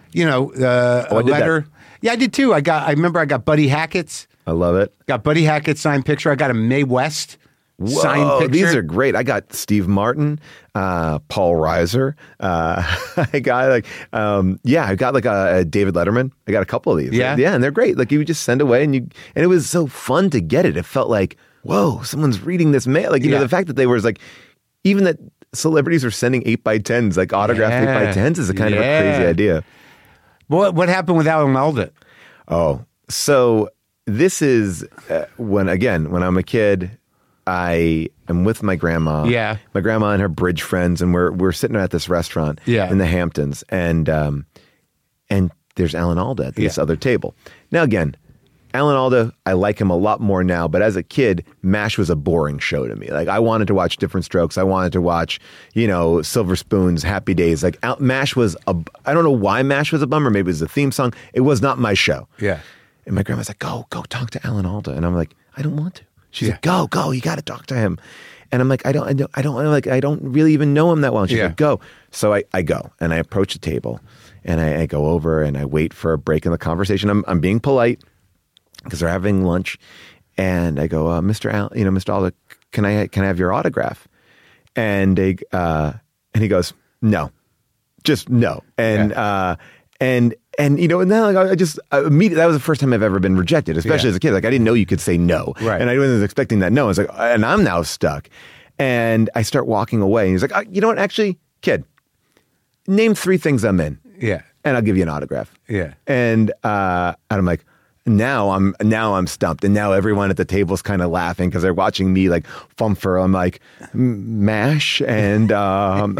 a letter. Yeah, I did too. I remember I got Buddy Hackett's. I love it. Got Buddy Hackett's signed picture. I got a Mae West signed picture. These are great. I got Steve Martin, Paul Reiser. I got I got like a David Letterman. I got a couple of these. Yeah, and they're great. Like you would just send away, and it was so fun to get it. It felt like, whoa, someone's reading this mail. Like the fact that they were like, even that celebrities are sending 8x10s, like autographed 8x10s, is a kind of a crazy idea. What happened with Alan Alda? Oh, so this is when I'm a kid, I am with my grandma. Yeah. My grandma and her bridge friends, and we're sitting at this restaurant in the Hamptons, and there's Alan Alda at this other table. Now, again, Alan Alda, I like him a lot more now, but as a kid, MASH was a boring show to me. Like, I wanted to watch Different Strokes. I wanted to watch, Silver Spoons, Happy Days. Like, MASH was I don't know why MASH was a bummer. Maybe it was the theme song. It was not my show. Yeah. And my grandma's like, go talk to Alan Alda. And I'm like, I don't want to. She's like, go, you got to talk to him. And I'm like, I don't really even know him that well. And she's like, go. So I go and I approach the table and I go over and I wait for a break in the conversation. I'm being polite because they're having lunch. And I go, Mr. Alda, can I have your autograph? And he goes, no, just no. And then immediately, that was the first time I've ever been rejected, especially as a kid. Like, I didn't know you could say no. Right. And I wasn't expecting that no. I was like, and I'm now stuck. And I start walking away. And he's like, you know what? Actually, kid, name 3 things I'm in. Yeah. And I'll give you an autograph. Yeah. And I'm like, now I'm stumped. And now everyone at the table's kind of laughing because they're watching me like fumfer. I'm like, MASH. And, and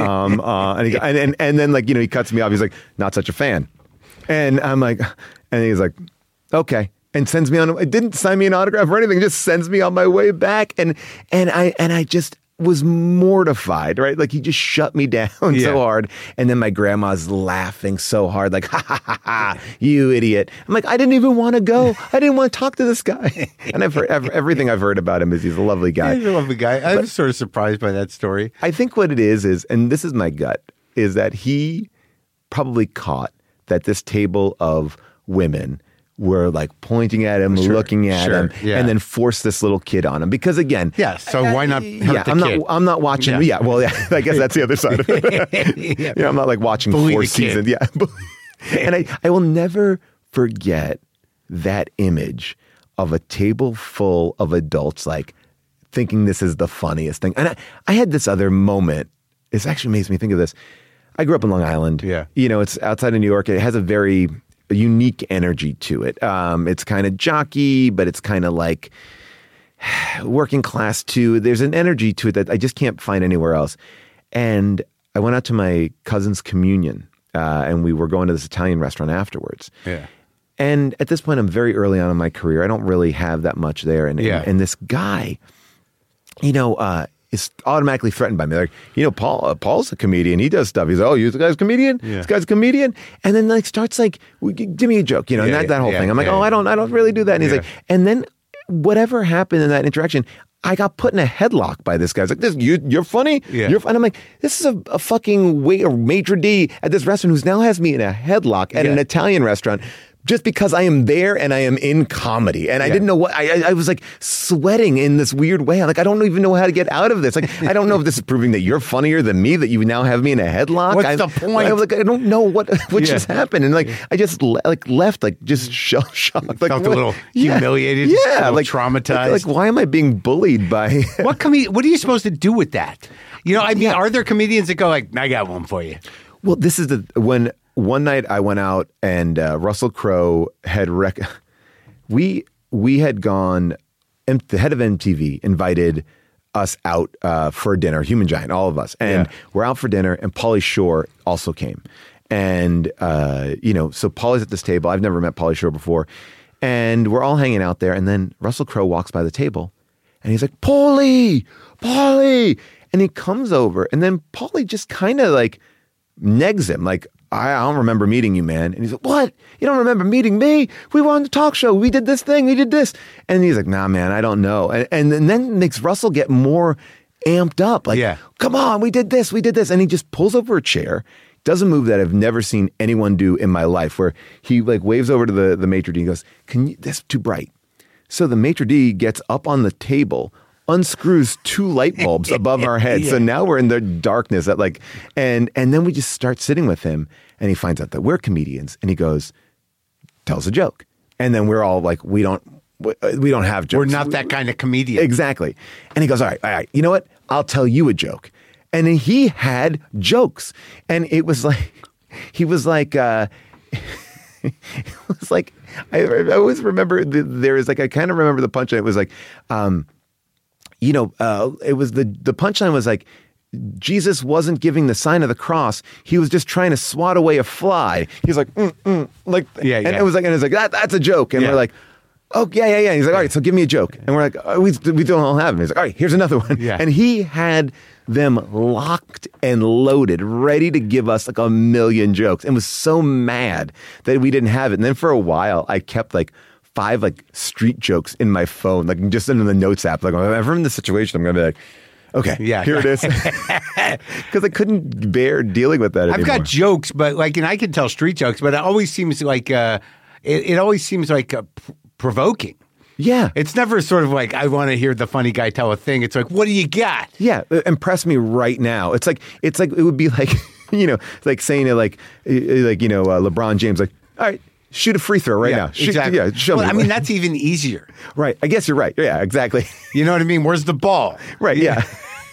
then like, he cuts me off. He's like, not such a fan. And I'm like, and he's like, okay. And sends me on, it didn't sign me an autograph or anything, just sends me on my way back. And I just was mortified, right? Like, he just shut me down so hard. And then my grandma's laughing so hard, like, ha, you idiot. I'm like, I didn't even want to go. I didn't want to talk to this guy. And I've heard everything I've heard about him is he's a lovely guy. He's a lovely guy. I was sort of surprised by that story. I think what it is, and this is my gut, is that he probably caught that this table of women were like pointing at him, looking at him, and then forced this little kid on him. Because again, so why not hurt the kid? I'm not watching. I guess that's the other side of it. I'm not like watching Bully 4 seasons. Yeah, and I will never forget that image of a table full of adults like thinking this is the funniest thing. And I had this other moment. This actually makes me think of this. I grew up in Long Island. Yeah. It's outside of New York. It has a very unique energy to it. It's kind of jockey, but it's kind of like working class too. There's an energy to it that I just can't find anywhere else. And I went out to my cousin's communion, and we were going to this Italian restaurant afterwards. Yeah. And at this point, I'm very early on in my career. I don't really have that much there. And this guy, is automatically threatened by me. Like, Paul's a comedian. He does stuff. He's like, oh, you the guy's a comedian? Yeah. This guy's a comedian? And then like starts like, give me a joke, and that whole thing. I'm like, I don't really do that. And he's like, and then whatever happened in that interaction, I got put in a headlock by this guy. He's like, you're funny? Yeah. And I'm like, this is a fucking maitre d' at this restaurant who now has me in a headlock at an Italian restaurant. Just because I am there and I am in comedy. And I didn't know what, I was like sweating in this weird way. I'm like, I don't even know how to get out of this. Like, I don't know if this is proving that you're funnier than me, that you now have me in a headlock. What's the point? I was like, I don't know what just happened. And like, I just left, like just shocked. Like, felt a little humiliated. Yeah. Like traumatized. Like, why am I being bullied by? What are you supposed to do with that? Are there comedians that go like, I got one for you? Well, this is one night I went out and Russell Crowe had we had gone, the head of MTV invited us out for dinner, Human Giant, all of us. And we're out for dinner and Pauly Shore also came. And, so Paulie's at this table. I've never met Pauly Shore before. And we're all hanging out there. And then Russell Crowe walks by the table and he's like, Pauly! And he comes over and then Pauly just kind of like negs him like, I don't remember meeting you, man. And he's like, what? You don't remember meeting me? We were on the talk show. We did this thing. We did this. And he's like, nah, man, I don't know. And then makes Russell get more amped up. Like, come on, we did this. And he just pulls over a chair, does a move that I've never seen anyone do in my life, where he like waves over to the maitre d' and goes, this is too bright. So the maitre d' gets up on the table, unscrews 2 light bulbs above our heads. So now we're in the darkness at like, and then we just start sitting with him and he finds out that we're comedians and he goes, tells a joke. And then we're all like, we don't have jokes. We're not that kind of comedian. Exactly. And he goes, all right. You know what? I'll tell you a joke. And he had jokes and it was like, he was like, it was like, I always remember there is like, I kind of remember the punchline. It was like, it was the punchline was like, Jesus wasn't giving the sign of the cross. He was just trying to swat away a fly. He's like, like, and it was like, that's a joke. And we're like, oh, yeah. And he's like, all right, so give me a joke. And we're like, oh, we don't all have him. He's like, all right, here's another one. Yeah. And he had them locked and loaded, ready to give us like a million jokes, and was so mad that we didn't have it. And then for a while, I kept like 5 like street jokes in my phone, like just in the notes app. Like, if I'm ever in this situation, I'm going to be like, okay, here it is. Because I couldn't bear dealing with that anymore. I've got jokes, but like, and I can tell street jokes, but it always seems like, it always seems like provoking. Yeah. It's never sort of like, I want to hear the funny guy tell a thing. It's like, what do you got? Yeah. Impress me right now. It's like, it would be like, like saying it like, LeBron James, like, all right, shoot a free throw right now. Exactly. Yeah, show me. I mean, that's even easier. Right. I guess you're right. Yeah, exactly. You know what I mean? Where's the ball? Right. Yeah.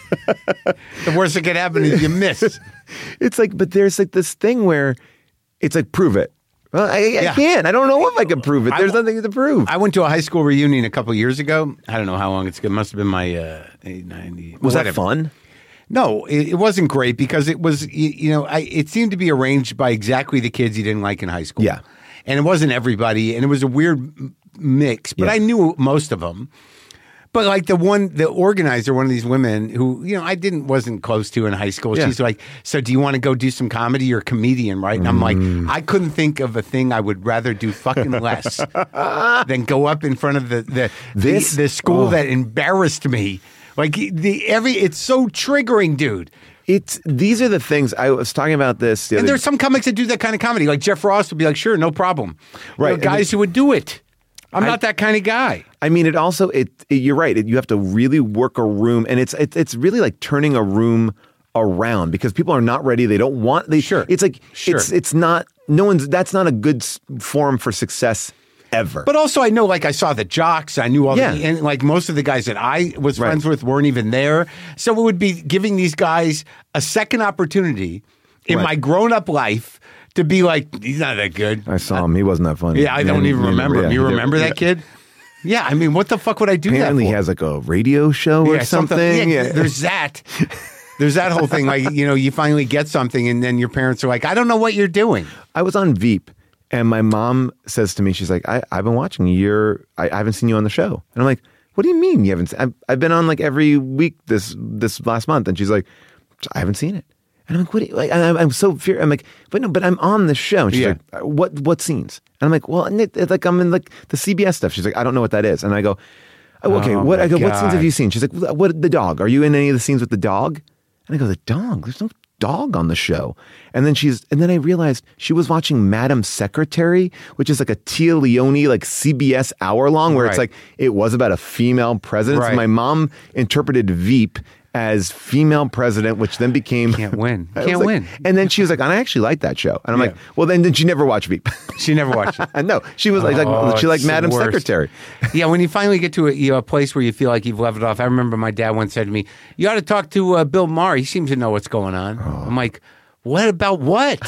The worst that could happen is you miss. It's like, but there's like this thing where it's like, prove it. Well, I can't. I don't know if I can prove it. There's nothing to prove. I went to a high school reunion a couple of years ago. I don't know how long it's ago. It must have been my 90. Was that fun? No, it wasn't great because it was, it seemed to be arranged by exactly the kids you didn't like in high school. Yeah. And it wasn't everybody, and it was a weird mix, but I knew most of them. But like the organizer, one of these women who, I wasn't close to in high school, she's like, so do you want to go do some comedy? You're a comedian, right? And I'm like, I couldn't think of a thing I would rather do fucking less than go up in front of the school that embarrassed me. Like it's so triggering, dude. These are the things I was talking about this. And there's some comics that do that kind of comedy. Like Jeff Ross would be like, sure, no problem. Right. Guys who would do it. I'm not that kind of guy. I mean, you're right. You have to really work a room, and it's really like turning a room around because people are not ready. They don't want. It's like it's not. No one's. That's not a good forum for success ever. But also, I know, like, I saw the jocks. I knew all and like most of the guys that I was friends with weren't even there. So it would be giving these guys a second opportunity in my grown-up life to be like, he's not that good. I saw him. He wasn't that funny. Yeah, I don't even remember him. You remember that kid? Yeah, I mean, what the fuck would I do Apparently that for? he has like a radio show or something. Yeah, there's that. There's that whole thing. Like, you finally get something and then your parents are like, I don't know what you're doing. I was on Veep. And my mom says to me, she's like, I've been watching you. I haven't seen you on the show. And I'm like, what do you mean you haven't? I've been on like every week this last month. And she's like, I haven't seen it. And I'm like, what? I'm so fear. I'm like, but I'm on the show. And she's like, what scenes? And I'm like, well, like I'm in like the CBS stuff. She's like, I don't know what that is. And I go, okay, what? I go, what scenes have you seen? She's like, what? The dog? Are you in any of the scenes with the dog? And I go, the dog? There's no dog on the show. And then I realized she was watching Madam Secretary, which is like a Tia Leone, like CBS hour long, where it's like, it was about a female president. So my mom interpreted Veep as female president, which then became... Can't win. Can't win. And then she was like, I actually like that show. And I'm like, well, then she never watched Veep. She never watched it. No, she was she liked Madam Secretary. Yeah, when you finally get to a place where you feel like you've leveled off. I remember my dad once said to me, you ought to talk to Bill Maher. He seems to know what's going on. I'm like, what about what?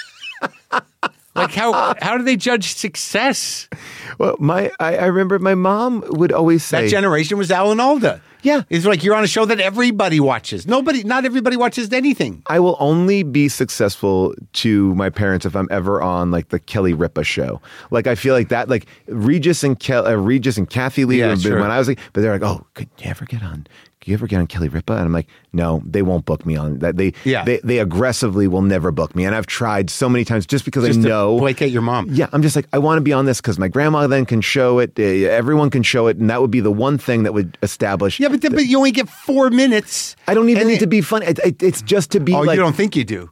Like, how do they judge success? Well, I remember my mom would always say... That generation was Alan Alda. Yeah. It's like you're on a show that everybody watches. Not everybody watches anything. I will only be successful to my parents if I'm ever on like the Kelly Ripa show. Like, I feel like that, like Regis and Kathy Lee when I was like, but they're like, oh, could you ever get on Kelly Ripa? And I'm like, no, they won't book me on that. They aggressively will never book me. And I've tried so many times just because I know. Placate your mom. Yeah. I'm just like, I want to be on this because my grandma then can show it. Everyone can show it. And that would be the one thing that would establish. Yeah, but you only get 4 minutes. I don't even need to be funny. It's just to be like. Oh, you don't think you do.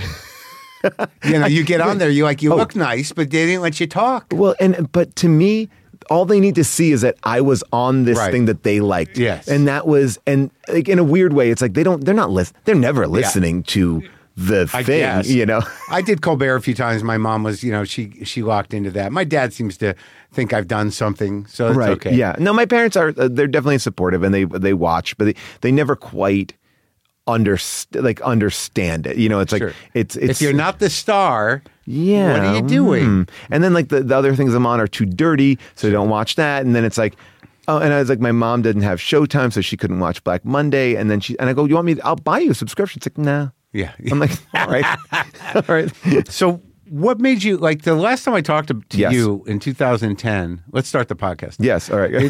You get on there, you look nice, but they didn't let you talk. Well, but to me, all they need to see is that I was on this thing that they liked. Yes. And that was, and like in a weird way, it's like they're never listening to the thing, I did Colbert a few times. My mom was, she locked into that. My dad seems to think I've done something, so it's okay. Yeah. No, my parents they're definitely supportive and they watch, but they never quite understand it. It's like, it's if you're not the star, yeah, what are you doing? And then like the other things I'm on are too dirty, so they don't watch that. And then it's like, oh, and I was like, my mom didn't have Showtime, so she couldn't watch Black Monday. And then I go, you want me? I'll buy you a subscription. It's like, nah. Yeah. I'm like, all right, all right. So what made you, like, the last time I talked to Yes. you in 2010, let's start the podcast. Yes, all right.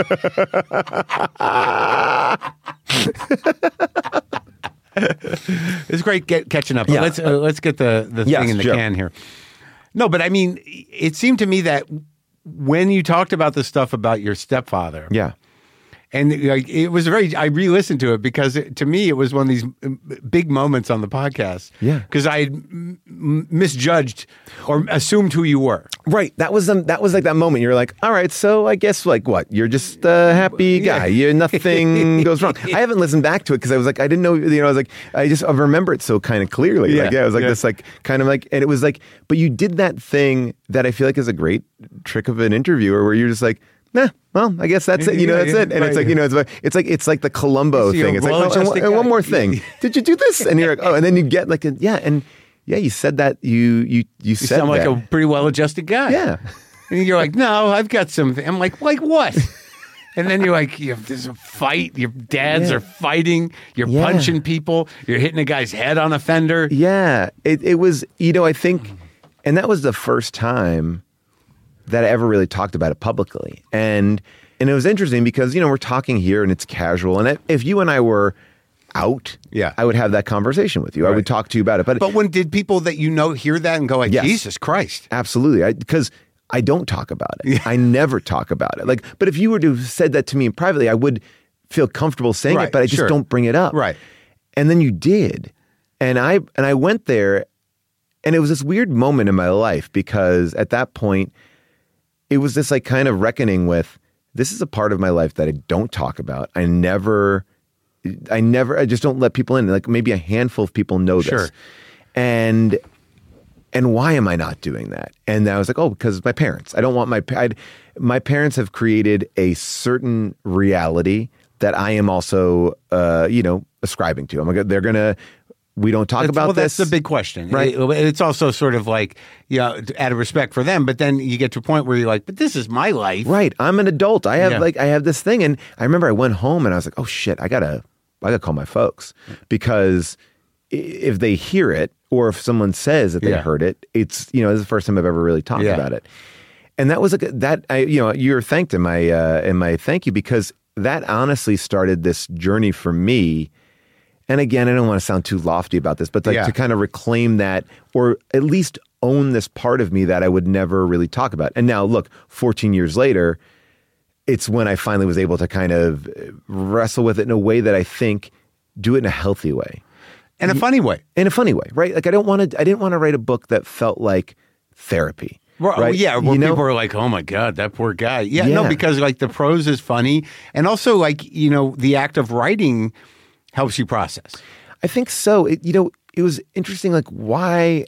It's great catching up. But Yeah. let's get the Yes, thing in the sure. can here. No, but I mean, it seemed to me that when you talked about the stuff about your stepfather, Yeah. and like it was I re-listened to it because to me it was one of these big moments on the podcast. Yeah. because I had misjudged or assumed who you were. Right. That was like that moment. You're like, all right, so I guess like what? You're just a happy guy. Nothing goes wrong. I haven't listened back to it because I was like, I didn't know, I was like, I remember it so kind of clearly. Like, it was like this like kind of like, and it was like, but you did that thing that I feel like is a great trick of an interviewer where you're just like, nah, well, I guess that's it. That's it. And it's like, it's like the Columbo So you're thing. It's like, well-adjusted and one guy. more thing. Did you do this? And you're like, oh, and then you get like you said that you You said sound like that. a pretty well-adjusted guy. Yeah. And you're like, no, I've got something. I'm like what? And then you're like, there's a fight. Your dads are fighting. You're Yeah. punching people. You're hitting a guy's head on a fender. Yeah, it was, I think, and that was the first time that I ever really talked about it publicly. And it was interesting because, we're talking here and it's casual. And if you and I were out, I would have that conversation with you. I would talk to you about it. But when did people that hear that and go like, Yes. Jesus Christ? Absolutely. Because I don't talk about it. I never talk about it. But if you were to have said that to me privately, I would feel comfortable saying Right, it, but I just sure. don't bring it up. Right. And then you did. And I went there, and it was this weird moment in my life because at that point, it was this like kind of reckoning with, this is a part of my life that I don't talk about. I just don't let people in. Like maybe a handful of people know this. Sure. And why am I not doing that? And I was like, oh, because my parents. I don't want my parents have created a certain reality that I am also, ascribing to. We don't talk about this. That's the big question. Right. It's also sort of like, out of respect for them, but then you get to a point where you're like, but this is my life. Right. I'm an adult. I have this thing. And I remember I went home and I was like, oh shit, I gotta call my folks because if they hear it or if someone says that they heard it, it's, this is the first time I've ever really talked about it. And that was you're thanked in my thank you because that honestly started this journey for me. And again, I don't want to sound too lofty about this, but to kind of reclaim that or at least own this part of me that I would never really talk about. And now look, 14 years later, it's when I finally was able to kind of wrestle with it in a way that I think do it in a healthy way. In a funny way. In a funny way, right? Like I didn't want to write a book that felt like therapy. Right? Yeah, where people are like, oh my God, that poor guy. Yeah, no, because like the prose is funny. And also like, the act of writing helps you process. I think so. It was interesting, like why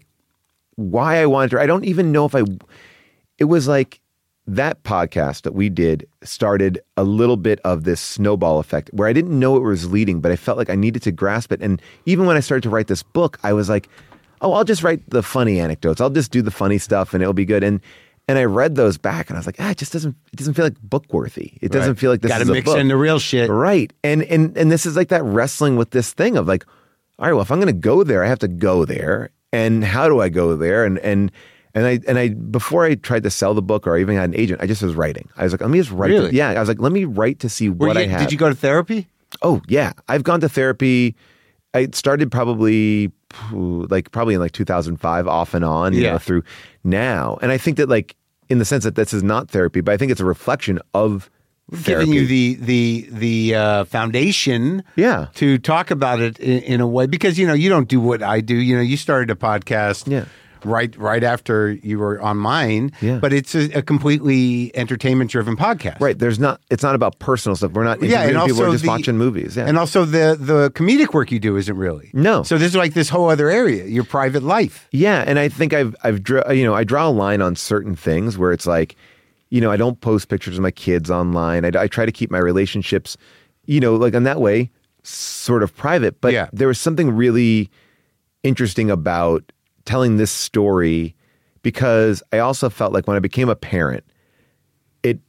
I wanted to. I don't even know if it was like that podcast that we did started a little bit of this snowball effect where I didn't know it was leading, but I felt like I needed to grasp it. And even when I started to write this book, I was like, oh, I'll just write the funny anecdotes. I'll just do the funny stuff and it'll be good. And I read those back and I was like, it doesn't feel like book worthy. It doesn't feel like this is a book. Got to mix in the real shit. Right. And this is like that wrestling with this thing of like, all right, well, if I'm going to go there, I have to go there. And how do I go there? And I before I tried to sell the book or I even had an agent, I just was writing. I was like, let me just write. Really? I was like, let me write to see what I have. Did you go to therapy? Oh yeah, I've gone to therapy. I started probably in like 2005, off and on, you know, through now. And I think that like in the sense that this is not therapy, but I think it's a reflection of therapy. Giving you the foundation, to talk about it in a way because you don't do what I do. You started a podcast, right after you were on mine, but it's a completely entertainment-driven podcast. Right. It's not about personal stuff. We're not interviewing people. We're just watching movies. Yeah. And also the comedic work you do isn't really. No. So there's like this whole other area, your private life. Yeah, and I think I draw a line on certain things where it's like, I don't post pictures of my kids online. I try to keep my relationships, like in that way, sort of private. But there was something really interesting about telling this story because I also felt like when I became a parent, it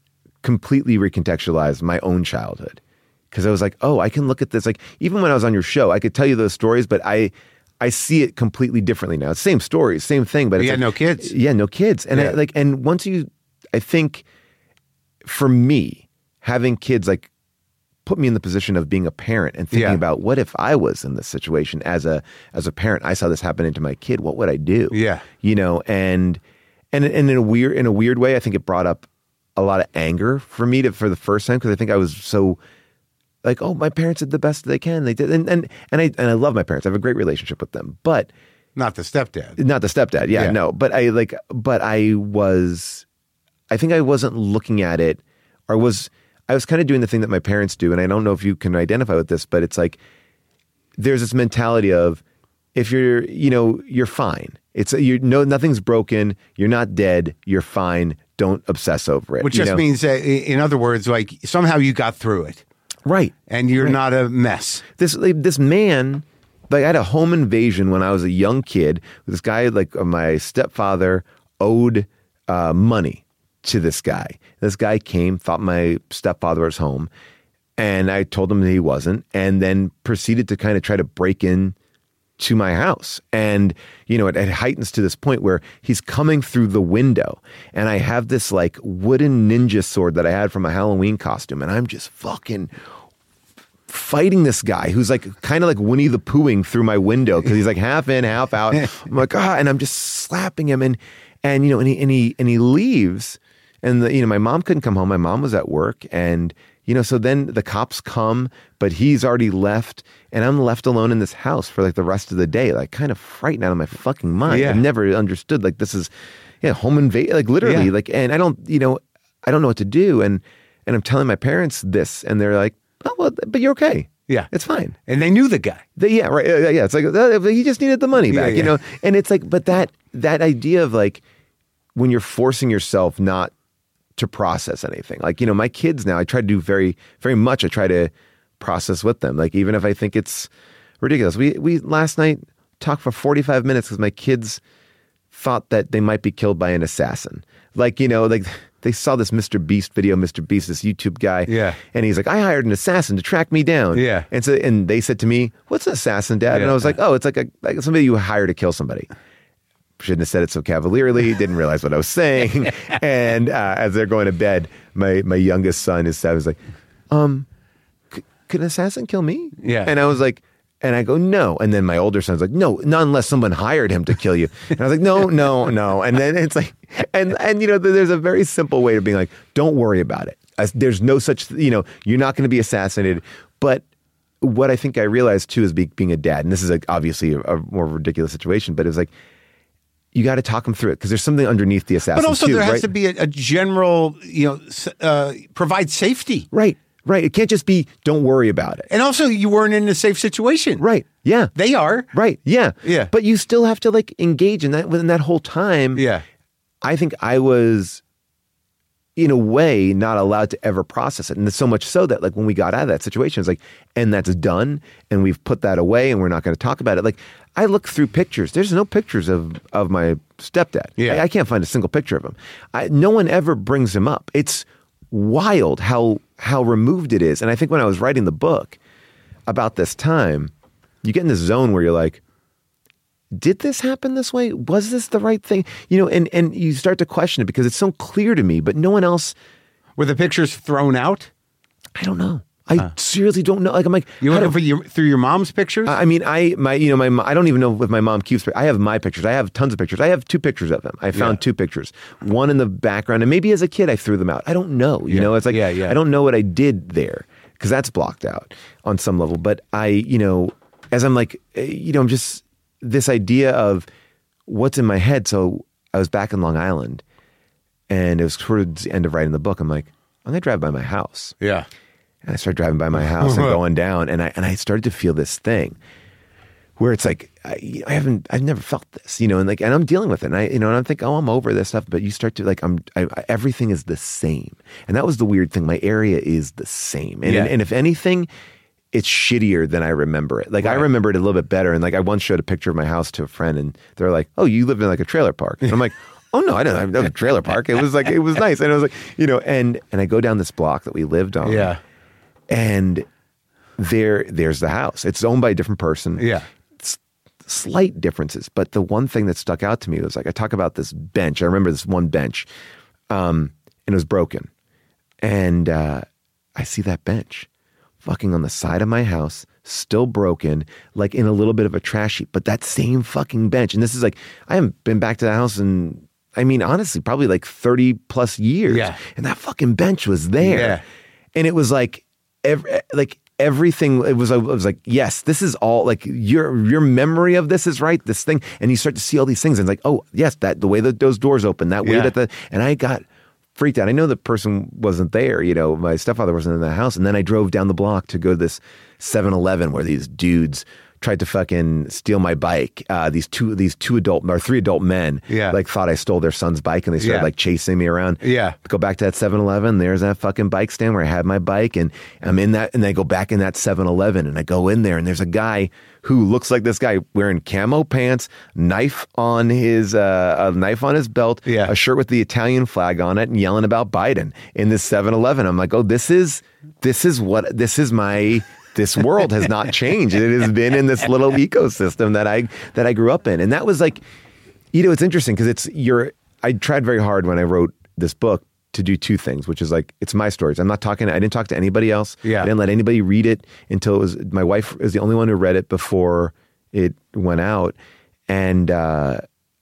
completely recontextualized my own childhood. Because I was like, oh, I can look at this. Like, even when I was on your show, I could tell you those stories, but I see it completely differently now. It's same stories, same thing, but you it's had no kids. Yeah, no kids. And Yeah. and once I think for me, having kids like put me in the position of being a parent and thinking about what if I was in this situation as a parent, I saw this happening to my kid, what would I do? Yeah. You know, and in a weird way, I think it brought up a lot of anger for me for the first time, because I think I was so like, oh, my parents did the best they can. They did, and I love my parents. I have a great relationship with them, but Not the stepdad. not the stepdad. Yeah, no. But I think I wasn't looking at it, or I was kind of doing the thing that my parents do, and I don't know if you can identify with this, but it's like there's this mentality of if you're fine. It's nothing's broken. You're not dead. You're fine. Don't obsess over it. Which just means that, in other words, like somehow you got through it. Right. And you're not a mess. This man, like, I had a home invasion when I was a young kid. This guy, like, my stepfather owed money to this guy. This guy came, thought my stepfather was home, and I told him that he wasn't, and then proceeded to kind of try to break in to my house. And, it heightens to this point where he's coming through the window, and I have this like wooden ninja sword that I had from a Halloween costume, and I'm just fucking fighting this guy who's like kind of like Winnie the Poohing through my window, because he's like half in, half out. I'm like, and I'm just slapping him, and he leaves, and my mom couldn't come home. My mom was at work, and so then the cops come, but he's already left, and I'm left alone in this house for like the rest of the day, like kind of frightened out of my fucking mind. Yeah. I've never understood, like, this is home invade, like literally, like, and I don't know what to do, and I'm telling my parents this, and they're like, oh, well, but you're okay. Yeah. It's fine. And they knew the guy. Right. Yeah. It's like, he just needed the money back, and it's like, but that idea of like, when you're forcing yourself not to process anything, like, my kids now, I try to do very, very much. I try to process with them. Like, even if I think it's ridiculous, we last night talked for 45 minutes because my kids thought that they might be killed by an assassin. Like, like they saw this Mr. Beast video, Mr. Beast, this YouTube guy. Yeah. And he's like, I hired an assassin to track me down. Yeah. And they said to me, what's an assassin, Dad? And I was like, oh, it's like somebody you hire to kill somebody. Shouldn't have said it so cavalierly. Didn't realize what I was saying. And as they're going to bed, my youngest son is like, could an assassin kill me? Yeah. And I was like, and I go, no. And then my older son's like, no, not unless someone hired him to kill you. And I was like, no. And then it's like, and there's a very simple way of being like, don't worry about it. There's no such, you're not going to be assassinated. But what I think I realized too is being a dad, and this is like obviously a more ridiculous situation, but it was like, you got to talk them through it, because there's something underneath the assassin. But also too, there has right? to be a general, provide safety. Right. It can't just be, don't worry about it. And also, you weren't in a safe situation. Right. Yeah. They are. Right. Yeah. Yeah. But you still have to like engage in that within that whole time. Yeah. I think I was, in a way, not allowed to ever process it. And so much so that like when we got out of that situation, it's like, and that's done, and we've put that away, and we're not going to talk about it. Like, I look through pictures. There's no pictures of my stepdad. Yeah. I can't find a single picture of him. No one ever brings him up. It's wild how removed it is. And I think when I was writing the book about this time, you get in this zone where you're like, did this happen this way? Was this the right thing? And you start to question it because it's so clear to me, but no one else. Were the pictures thrown out? I don't know. I seriously don't know. Like, I'm like, You looking through your mom's pictures? I mean, I don't even know if my mom keeps. I have my pictures. I have tons of pictures. I have 2 pictures of him. I found 2 pictures. One in the background, and maybe as a kid I threw them out. I don't know. It's like, I don't know what I did there, because that's blocked out on some level. But as I'm like, I'm just this idea of what's in my head. So I was back in Long Island, and it was towards the end of writing the book. I'm like, I'm gonna drive by my house. Yeah. And I started driving by my house and going down, and I started to feel this thing where it's like, I've never felt this, and I'm dealing with it, and and I'm thinking, oh, I'm over this stuff, but you start to like, everything is the same, and that was the weird thing. My area is the same, and if anything, it's shittier than I remember it. Like, right. I remember it a little bit better, and like I once showed a picture of my house to a friend, and they're like, oh, you live in like a trailer park, and I'm like, Oh no, I don't have a trailer park. It was nice. And I was like, and I go down this block that we lived on. Yeah. And there's the house. It's owned by a different person. Yeah. Slight differences. But the one thing that stuck out to me was like, I talk about this bench. I remember this one bench, and it was broken. And I see that bench fucking on the side of my house, still broken, like in a little bit of a trash heap, but that same fucking bench. And this is like, I haven't been back to the house in, I mean, honestly, probably like 30 plus years. Yeah. And that fucking bench was there. Yeah. And it was like, everything, it was like, yes, this is all like your memory of this is right, this thing. And you start to see all these things and like, oh yes, that the way that those doors open, that way and I got freaked out. I know the person wasn't there, my stepfather wasn't in the house. And then I drove down the block to go to this 7-Eleven where these dudes tried to fucking steal my bike. These three adult men, like thought I stole their son's bike, and they started like chasing me around. Yeah. Go back to that 7-Eleven. There's that fucking bike stand where I had my bike, and I'm in that, and I go back in that 7-Eleven, and I go in there, and there's a guy who looks like this guy wearing camo pants, knife on his belt, a shirt with the Italian flag on it, and yelling about Biden in this 7-Eleven. I'm like, oh, this is my. This world has not changed. It has been in this little ecosystem that I grew up in. And that was like, it's interesting because I tried very hard when I wrote this book to do two things, which is like, it's my stories. I didn't talk to anybody else. Yeah. I didn't let anybody read it until my wife is the only one who read it before it went out. And I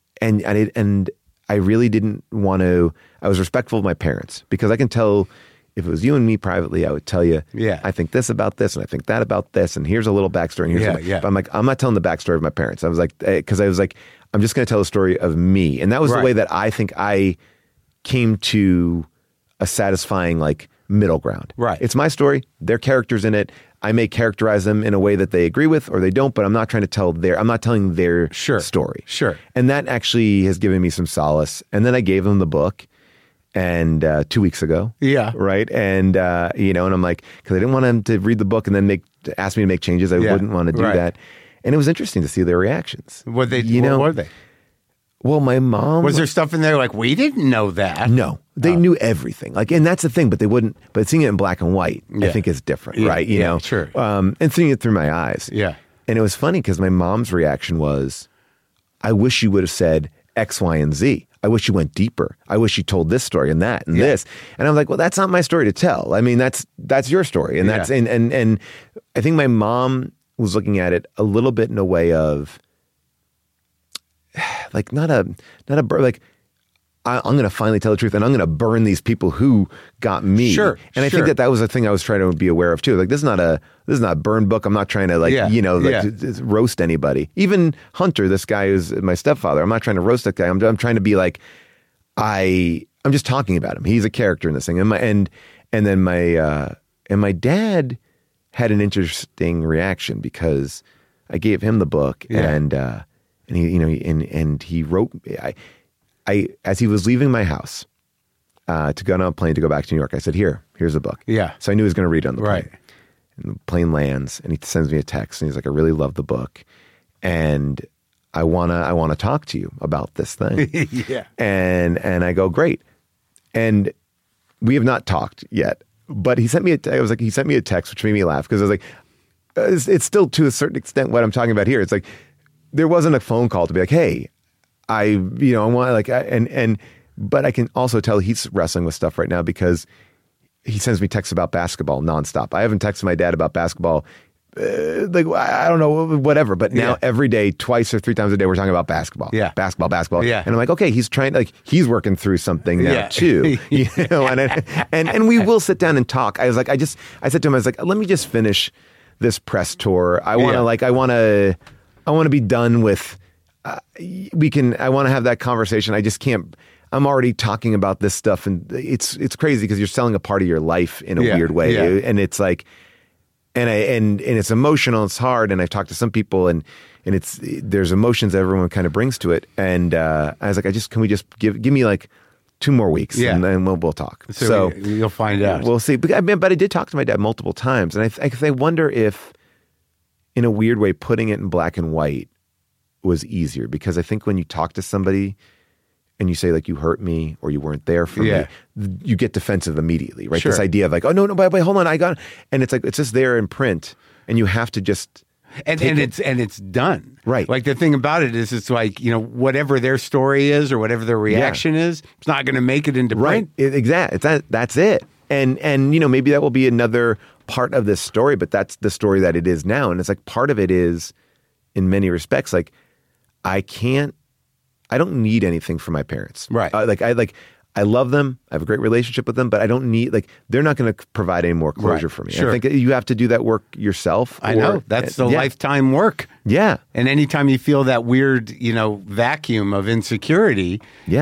really didn't want to, I was respectful of my parents because I can tell. If it was you and me privately, I would tell you, I think this about this, and I think that about this, and here's a little backstory. And here's But I'm like, I'm not telling the backstory of my parents. I was like, because I was like, I'm just going to tell the story of me. And that was the way that I think I came to a satisfying, like, middle ground. Right. It's my story. Their characters in it. I may characterize them in a way that they agree with or they don't, but I'm not trying to I'm not telling their story. Sure. And that actually has given me some solace. And then I gave them the book. And 2 weeks ago, right, and and I'm like, because I didn't want him to read the book and then ask me to make changes. I wouldn't want to do that, and it was interesting to see their reactions. What were they? Well, my mom was there stuff in there like we didn't know that. No, they knew everything. Like, and that's the thing, but they wouldn't. But seeing it in black and white, I think is different, right? You know, sure. And seeing it through my eyes, And it was funny because my mom's reaction was, "I wish you would have said X, Y, and Z. I wish you went deeper. I wish you told this story and that and this." And I'm like, well, that's not my story to tell. I mean, that's your story. And that's, and I think my mom was looking at it a little bit in a way of like, I'm going to finally tell the truth and I'm going to burn these people who got me. Sure. And I think that was the thing I was trying to be aware of too. Like, this is not a burn book. I'm not trying to to roast anybody. Even Hunter, this guy who's my stepfather, I'm not trying to roast that guy. I'm trying to be like, I'm just talking about him. He's a character in this thing. And then my dad had an interesting reaction because I gave him the book and he wrote, as he was leaving my house to go on a plane to go back to New York, I said, here's a book. Yeah. So I knew he was going to read it on the plane. Right. And the plane lands and he sends me a text and he's like, I really love the book. And I want to talk to you about this thing. And I go, great. And we have not talked yet, but he sent me he sent me a text, which made me laugh because I was like, it's still to a certain extent what I'm talking about here. It's like, there wasn't a phone call to be like, hey, I want but I can also tell he's wrestling with stuff right now because he sends me texts about basketball nonstop. I haven't texted my dad about basketball, I don't know, whatever. But now every day, twice or three times a day, we're talking about basketball. Yeah. Basketball. Yeah. And I'm like, okay, he's he's working through something now too. And we will sit down and talk. I said to him, I was like, let me just finish this press tour. I want to be done with, I want to have that conversation. I just can't, I'm already talking about this stuff and it's crazy because you're selling a part of your life in a weird way. Yeah. And it's like, and it's emotional, it's hard. And I've talked to some people and there's emotions that everyone kind of brings to it. And I was like, can we just give me like 2 more weeks and then we'll talk. So you'll find out. We'll see. But I did talk to my dad multiple times. And I wonder if in a weird way, putting it in black and white was easier because I think when you talk to somebody and you say like you hurt me or you weren't there for me, you get defensive immediately, right? Sure. This idea of like, oh no, wait, hold on, I got it. And it's like it's just there in print, and you have to just and it's done. Right. Like the thing about it is it's like, whatever their story is or whatever their reaction is, it's not going to make it into print. Exactly. That's it. And maybe that will be another part of this story, but that's the story that it is now. And it's like part of it is, in many respects, like I don't need anything from my parents. Right. I love them. I have a great relationship with them, but I don't need, they're not going to provide any more closure for me. Sure. I think you have to do that work yourself. I know. That's the lifetime work. Yeah. And anytime you feel that weird, vacuum of insecurity,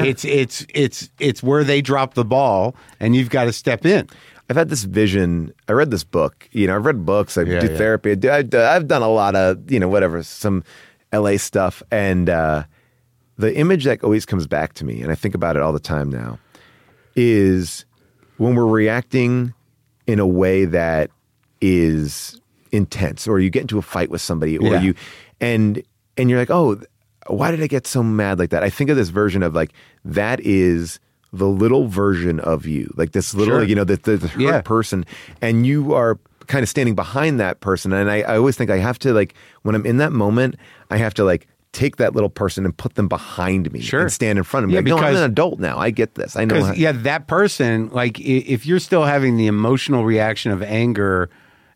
it's where they drop the ball and you've got to step in. I've had this vision. I read this book. I've read books. I do therapy. I've done a lot of, some LA stuff. And the image that always comes back to me, and I think about it all the time now, is when we're reacting in a way that is intense, or you get into a fight with somebody, or and you're like, oh, why did I get so mad like that? I think of this version of like, that is the little version of you, like this little, the hurt person, and you are kind of standing behind that person. And I always think I have to, like, when I'm in that moment, I have to like take that little person and put them behind me and stand in front of me. Like, because I'm an adult now. I get this. I know. That person, like, if you're still having the emotional reaction of anger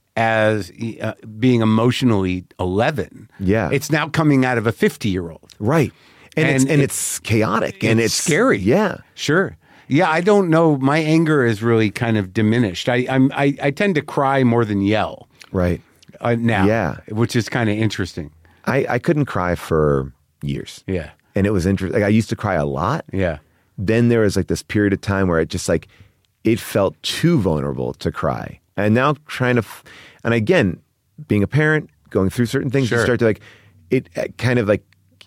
as being emotionally 11, it's now coming out of a 50-year-old. Right. And it's chaotic and it's scary. Yeah. Sure. Yeah, I don't know. My anger is really kind of diminished. I tend to cry more than yell. Right. Now. Yeah. Which is kind of interesting. I couldn't cry for years. Yeah. And it was interesting. Like, I used to cry a lot. Yeah. Then there was like this period of time where it just like, it felt too vulnerable to cry. And now and again, being a parent, going through certain things, you start to like, it kind of like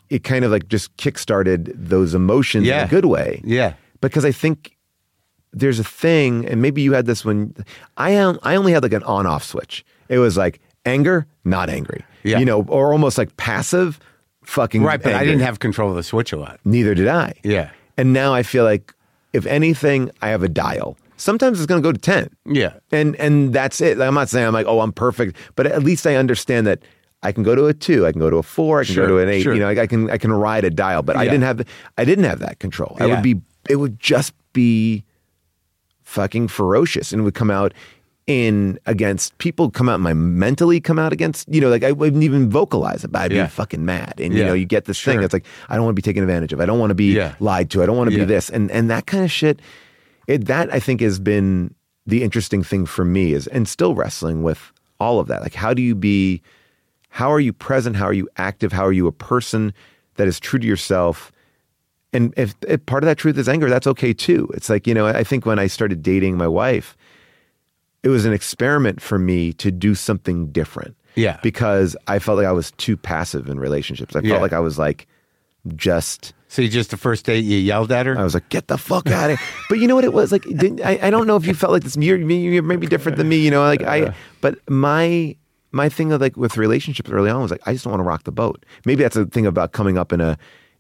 just kickstarted those emotions in a good way. Yeah. Because I think there's a thing, and maybe you had this when I only had like an on-off switch. It was like anger, not angry. Yeah. Or almost like passive fucking right, but anger. I didn't have control of the switch a lot. Neither did I. Yeah. And now I feel like if anything, I have a dial. Sometimes it's going to go to 10. Yeah. And that's it. Like, I'm not saying I'm like, oh, I'm perfect, but at least I understand that I can go to a 2, I can go to a 4, I can go to an 8. Sure. I can ride a dial, but I didn't have that control. It would just be fucking ferocious, and it would come out against people, mentally come out against, I wouldn't even vocalize it, but I'd be fucking mad. And you get this thing that's like, I don't want to be taken advantage of. I don't want to be lied to. I don't want to be this. And that kind of shit, that I think has been the interesting thing for me and still wrestling with all of that. Like, how are you present? How are you active? How are you a person that is true to yourself? And if part of that truth is anger, that's okay too. It's like, I think when I started dating my wife, it was an experiment for me to do something different. Yeah. Because I felt like I was too passive in relationships. I felt like I was like, just... So the first date you yelled at her? I was like, get the fuck out of here. But you know what it was? Like, I don't know if you felt like this. You're maybe different than me, but my thing of like with relationships early on was like, I just don't want to rock the boat. Maybe that's a thing about coming up in a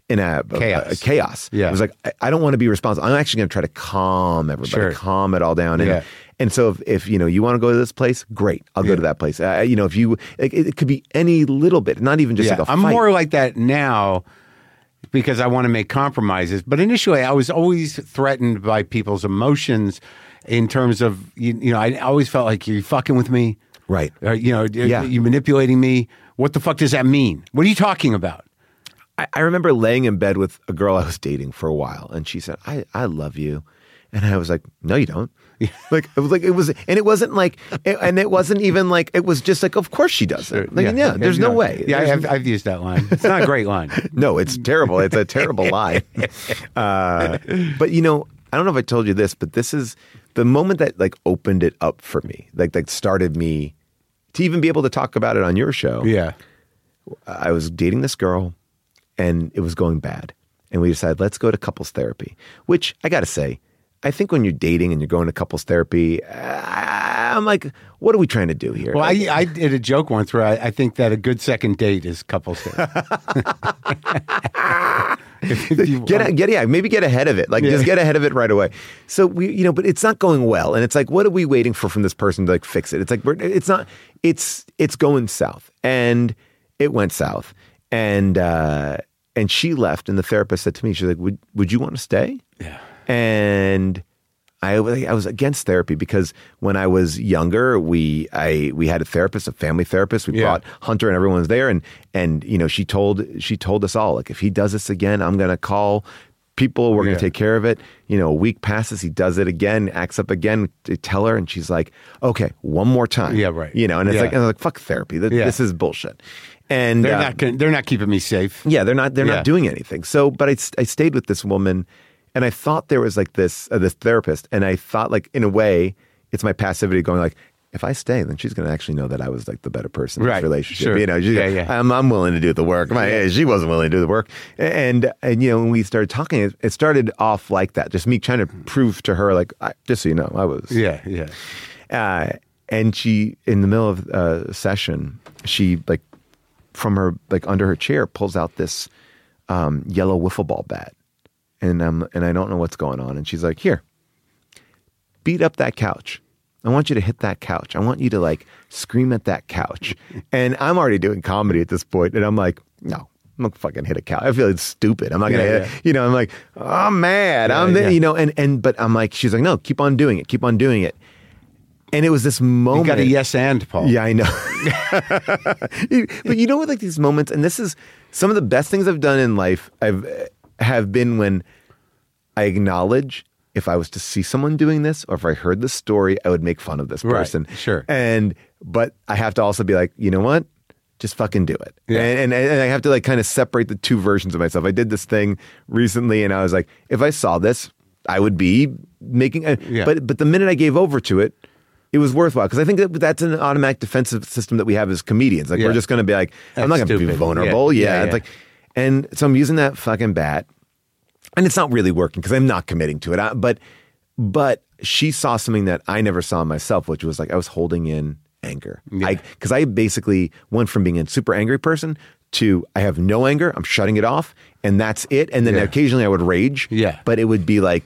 chaos. Yeah. It was like, I don't want to be responsible. I'm actually going to try to calm everybody, calm it all down. And so if you want to go to this place, great. I'll go to that place. If you, it could be any little bit, not even just like a fight. I'm more like that now because I want to make compromises. But initially, I was always threatened by people's emotions in terms of, I always felt like, you're fucking with me. Right. You're manipulating me. What the fuck does that mean? What are you talking about? I remember laying in bed with a girl I was dating for a while, and she said, I love you. And I was like, no, you don't. It wasn't even like, it was just like, of course she doesn't. There's no way. Yeah, I've used that line. It's not a great line. No, it's terrible. It's a terrible line. But I don't know if I told you this, but this is the moment that like opened it up for me, like started me to even be able to talk about it on your show. Yeah. I was dating this girl and it was going bad. And we decided, let's go to couples therapy, which I got to say, I think when you're dating and you're going to couples therapy, I'm like, what are we trying to do here? Well, I did a joke once where I think that a good second date is couples therapy. Maybe get ahead of it. Like just get ahead of it right away. So but it's not going well. And it's like, what are we waiting for from this person to like fix it? It's like, it's going south, and it went south. And she left, and the therapist said to me, she's like, would you want to stay? Yeah. And I was against therapy because when I was younger, we had a therapist, a family therapist. We brought Hunter, and everyone was there, and she told us all, like, if he does this again, I'm gonna call people. We're gonna take care of it. A week passes, he does it again, acts up again. Tell her, and she's like, okay, one more time. Yeah, right. And it's like fuck therapy. This is bullshit. And they're not keeping me safe. Yeah, they're not doing anything. So, but I stayed with this woman. And I thought there was like this therapist, and I thought, like, in a way, it's my passivity going like, if I stay, then she's going to actually know that I was like the better person in this relationship. Sure. I'm willing to do the work. She wasn't willing to do the work. And when we started talking, it started off like that, just me trying to prove to her, like, just so you know, I was. And she, in the middle of a session, she like from her like under her chair pulls out this yellow wiffle ball bat. And I don't know what's going on. And she's like, here, beat up that couch. I want you to hit that couch. I want you to like scream at that couch. And I'm already doing comedy at this point. And I'm like, no, I'm not fucking hit a couch. I feel it's stupid. I'm not going to hit it. I'm like, oh, I'm mad. But I'm like, she's like, no, keep on doing it. Keep on doing it. And it was this moment. You got a yes and, Paul. Yeah, I know. But what, like these moments, and this is some of the best things I've done in life have been when I acknowledge if I was to see someone doing this, or if I heard the story, I would make fun of this person. Right, sure. But I have to also be like, you know what? Just fucking do it. Yeah. And I have to like kind of separate the two versions of myself. I did this thing recently, and I was like, if I saw this, I would be making. But the minute I gave over to it, it was worthwhile, because I think that's an automatic defensive system that we have as comedians. Like we're just going to be like, I'm not going to be vulnerable. It's like. And so I'm using that fucking bat, and it's not really working because I'm not committing to it. But she saw something that I never saw in myself, which was like I was holding in anger. Because I basically went from being a super angry person to I have no anger, I'm shutting it off, and that's it. And then occasionally I would rage. Yeah. But it would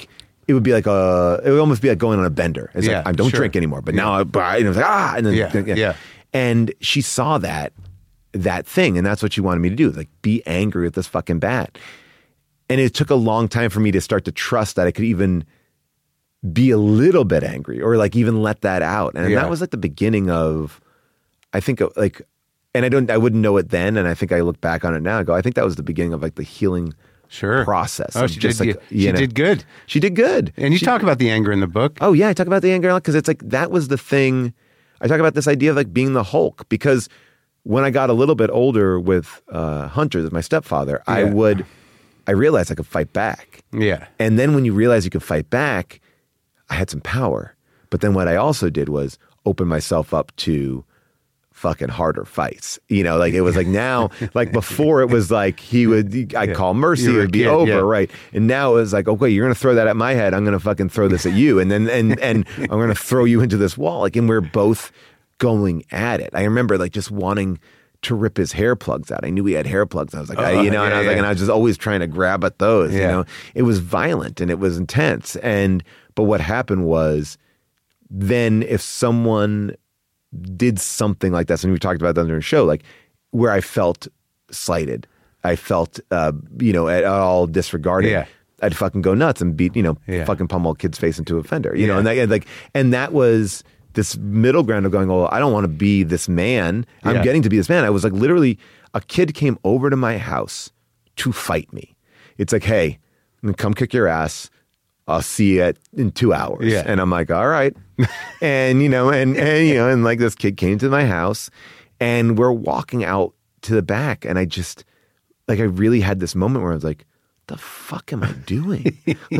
almost be like going on a bender. It's like I don't drink anymore. But now it was like and then And she saw that thing, and that's what she wanted me to do, like be angry with this fucking bat. And it took a long time for me to start to trust that I could even be a little bit angry, or like even let that out. And that was like the beginning of, I think, like, and I wouldn't know it then, and I think I look back on it now and go, I think that was the beginning of like the healing process. Oh, she did good. She did good. And you talk about the anger in the book. Oh yeah, I talk about the anger because it's like that was the thing. I talk about this idea of like being the Hulk, because when I got a little bit older with Hunter, my stepfather, I realized I could fight back. Yeah. And then when you realize you could fight back, I had some power. But then what I also did was open myself up to fucking harder fights. Like it was like now, like before it was like I'd call mercy, it would be over, right? And now it was like, okay, you're going to throw that at my head, I'm going to fucking throw this at you. And then, and I'm going to throw you into this wall. Like, and we're both going at it. I remember like just wanting to rip his hair plugs out. I knew he had hair plugs. I was like, and I was just always trying to grab at those, It was violent and it was intense. But what happened was then if someone did something like that, and we talked about that during the show, like where I felt slighted, I felt, at all disregarded, I'd fucking go nuts and beat, fucking pummel a kid's face into a fender, and that was this middle ground of going, oh, I don't want to be this man. I'm getting to be this man. I was like, literally, a kid came over to my house to fight me. It's like, hey, come kick your ass. I'll see you in 2 hours. Yeah. And I'm like, all right. and and like this kid came to my house, and we're walking out to the back, and I just, like, I really had this moment where I was like, the fuck am I doing?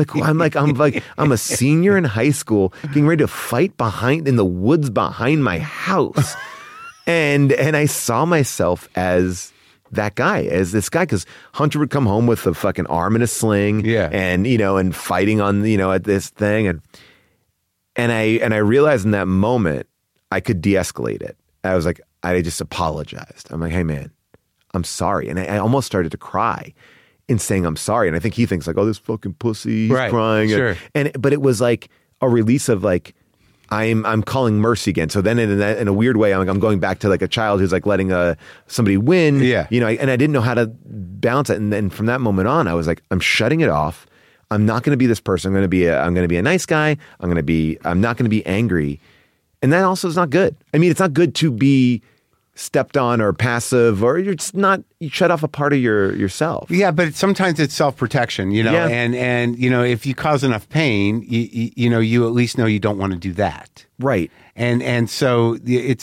I'm a senior in high school getting ready to fight in the woods behind my house. and I saw myself as that guy, as this guy, because Hunter would come home with a fucking arm in a sling and fighting on, at this thing. And I realized in that moment I could de-escalate it. I was like, I just apologized. I'm like, hey man, I'm sorry. And I almost started to cry. in saying I'm sorry. And I think he thinks like, oh, this fucking pussy, he's crying. Sure. But it was like a release of like, I'm calling mercy again. So then in a weird way, I'm going back to like a child who's like letting somebody win. Yeah. You know, and I didn't know how to balance it. And then from that moment on, I was like, I'm shutting it off. I'm not going to be this person. I'm going to be a nice guy. I'm not going to be angry. And that also is not good. I mean, it's not good to be stepped on or passive, or you shut off a part of yourself. Yeah, but sometimes it's self-protection, you know, and you know, if you cause enough pain, you know, you at least know you don't want to do that. Right. And so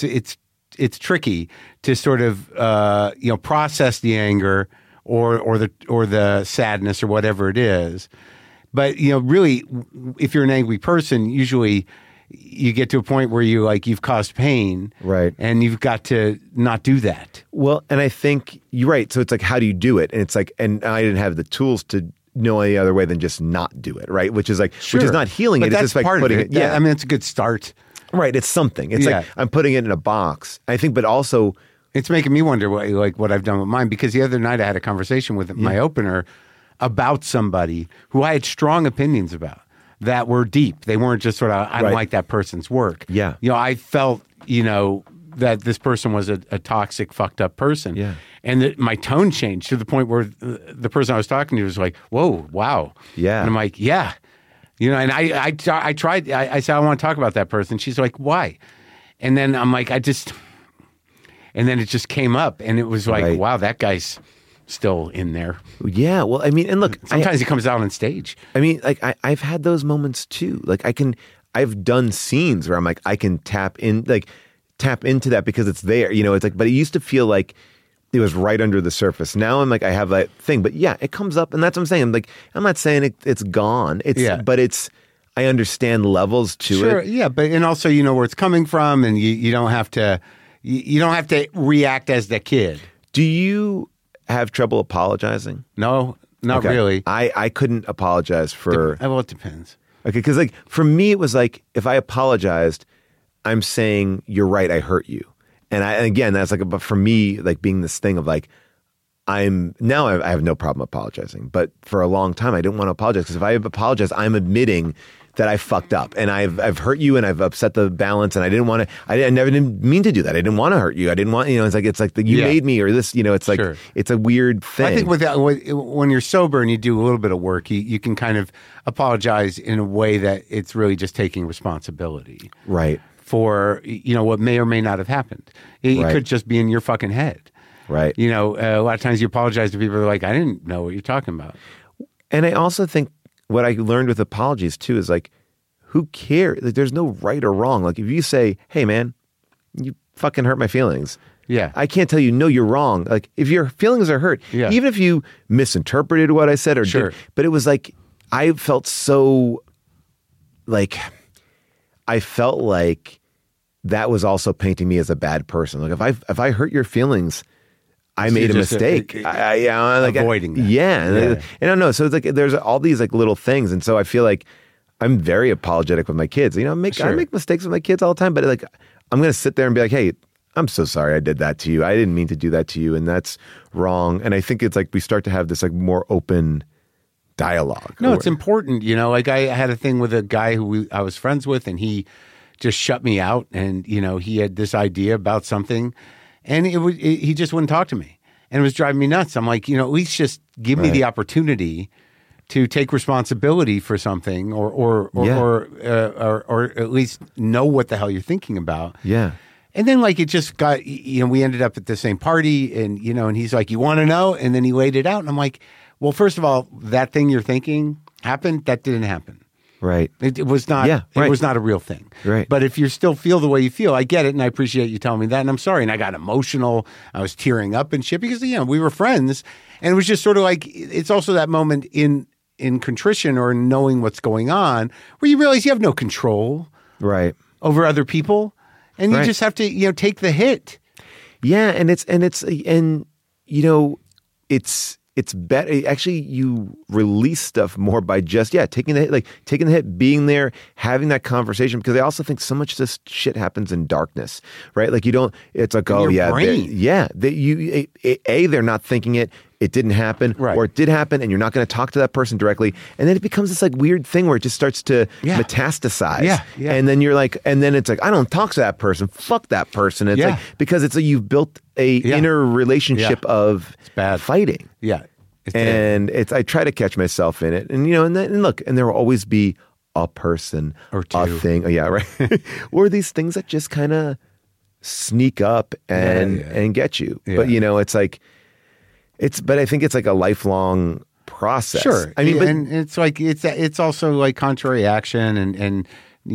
it's tricky to sort of, you know, process the anger or the sadness or whatever it is. But, you know, really, if you're an angry person, usually you get to a point where you've caused pain. Right. And you've got to not do that. Well, and I think you're right. So it's like, how do you do it? And it's like, and I didn't have the tools to know any other way than just not do it. Right. Which is like, which is not healing but it. That's it's just like part putting of it. it. Yeah. I mean, it's a good start. Right. It's something. It's like, I'm putting it in a box. I think, but also it's making me wonder what I've done with mine, because the other night I had a conversation with my opener about somebody who I had strong opinions about. That were deep. They weren't just sort of, I don't like that person's work. Yeah. You know, I felt, you know, that this person was a toxic, fucked up person. Yeah. And my tone changed to the point where the person I was talking to was like, whoa, wow. Yeah. And I'm like, yeah. You know, and I tried, I said, I want to talk about that person. She's like, why? And then I'm like, and then it just came up, and it was like, wow, that guy's still in there. Yeah. Well, I mean, and look, sometimes he comes out on stage. I mean, like I've had those moments too. Like I've done scenes where I'm like, I can tap into that because it's there, you know, it's like, but it used to feel like it was right under the surface. Now I'm like, I have that thing, but yeah, it comes up, and that's what I'm saying. Like, I'm not saying it's gone. But I understand levels to it. Sure. Yeah. But, and also, you know where it's coming from, and you don't have to react as the kid. Do you have trouble apologizing? No, not really. I couldn't apologize for. Well, it depends. Okay, because like for me, it was like if I apologized, I'm saying you're right, I hurt you, and again that's like, but for me, like being this thing of like I have no problem apologizing, but for a long time I didn't want to apologize, because if I apologize, I'm admitting that I fucked up and I've hurt you and I've upset the balance, and I didn't want to. I never didn't mean to do that. I didn't want to hurt you. I didn't want, you know. It's like you made me, or this. You know, it's like it's a weird thing. I think with that, when you're sober and you do a little bit of work, you can kind of apologize in a way that it's really just taking responsibility, right, for, you know, what may or may not have happened. It could just be in your fucking head, right. You know, a lot of times you apologize to people who are like, I didn't know what you're talking about. And I also think what I learned with apologies too is like, who cares? Like, there's no right or wrong. Like if you say, hey man, you fucking hurt my feelings. Yeah. I can't tell you, no, you're wrong. Like if your feelings are hurt, even if you misinterpreted what I said or did, but it was like, I felt so like, I felt like that was also painting me as a bad person. Like if I hurt your feelings, I made a mistake. Avoiding that. Yeah. And I don't know. So it's like, there's all these like little things. And so I feel like I'm very apologetic with my kids. You know, I make mistakes with my kids all the time, but like, I'm going to sit there and be like, hey, I'm so sorry I did that to you. I didn't mean to do that to you. And that's wrong. And I think it's like, we start to have this like more open dialogue. No, it's important. You know, like I had a thing with a guy who I was friends with, and he just shut me out. And, you know, he had this idea about something, and he just wouldn't talk to me, and it was driving me nuts. I'm like, you know, at least just give me the opportunity to take responsibility for something, or at least know what the hell you're thinking about. Yeah. And then like it just got, you know, we ended up at the same party, and, you know, and he's like, you want to know? And then he laid it out, and I'm like, well, first of all, that thing you're thinking happened. That didn't happen. Right. It was not. Yeah, It was not a real thing. Right. But if you still feel the way you feel, I get it, and I appreciate you telling me that, and I'm sorry. And I got emotional. I was tearing up and shit because, you know, we were friends, and it was just sort of like, it's also that moment in contrition or in knowing what's going on where you realize you have no control over other people, and you just have to, you know, take the hit. Yeah, and you know, it's better. Actually, you release stuff more by just taking the hit, being there, having that conversation. Because I also think so much of this shit happens in darkness, right? Like you don't. It's like, brain. they're not thinking it. it didn't happen, or it did happen, and you're not going to talk to that person directly, and then it becomes this like weird thing where it just starts to metastasize, and then you're like, and then it's like, I don't talk to that person, fuck that person. It's like, because it's like you've built a inner relationship of fighting, and I try to catch myself in it, and and look, and there will always be a person or two, a thing, or these things that just kind of sneak up and get you, but it's like. But I think it's like a lifelong process. Sure. I mean, and it's like, it's also like contrary action and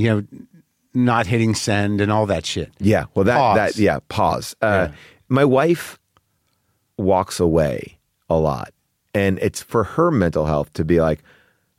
not hitting send and all that shit. Yeah. Well, pause. My wife walks away a lot, and it's for her mental health to be like,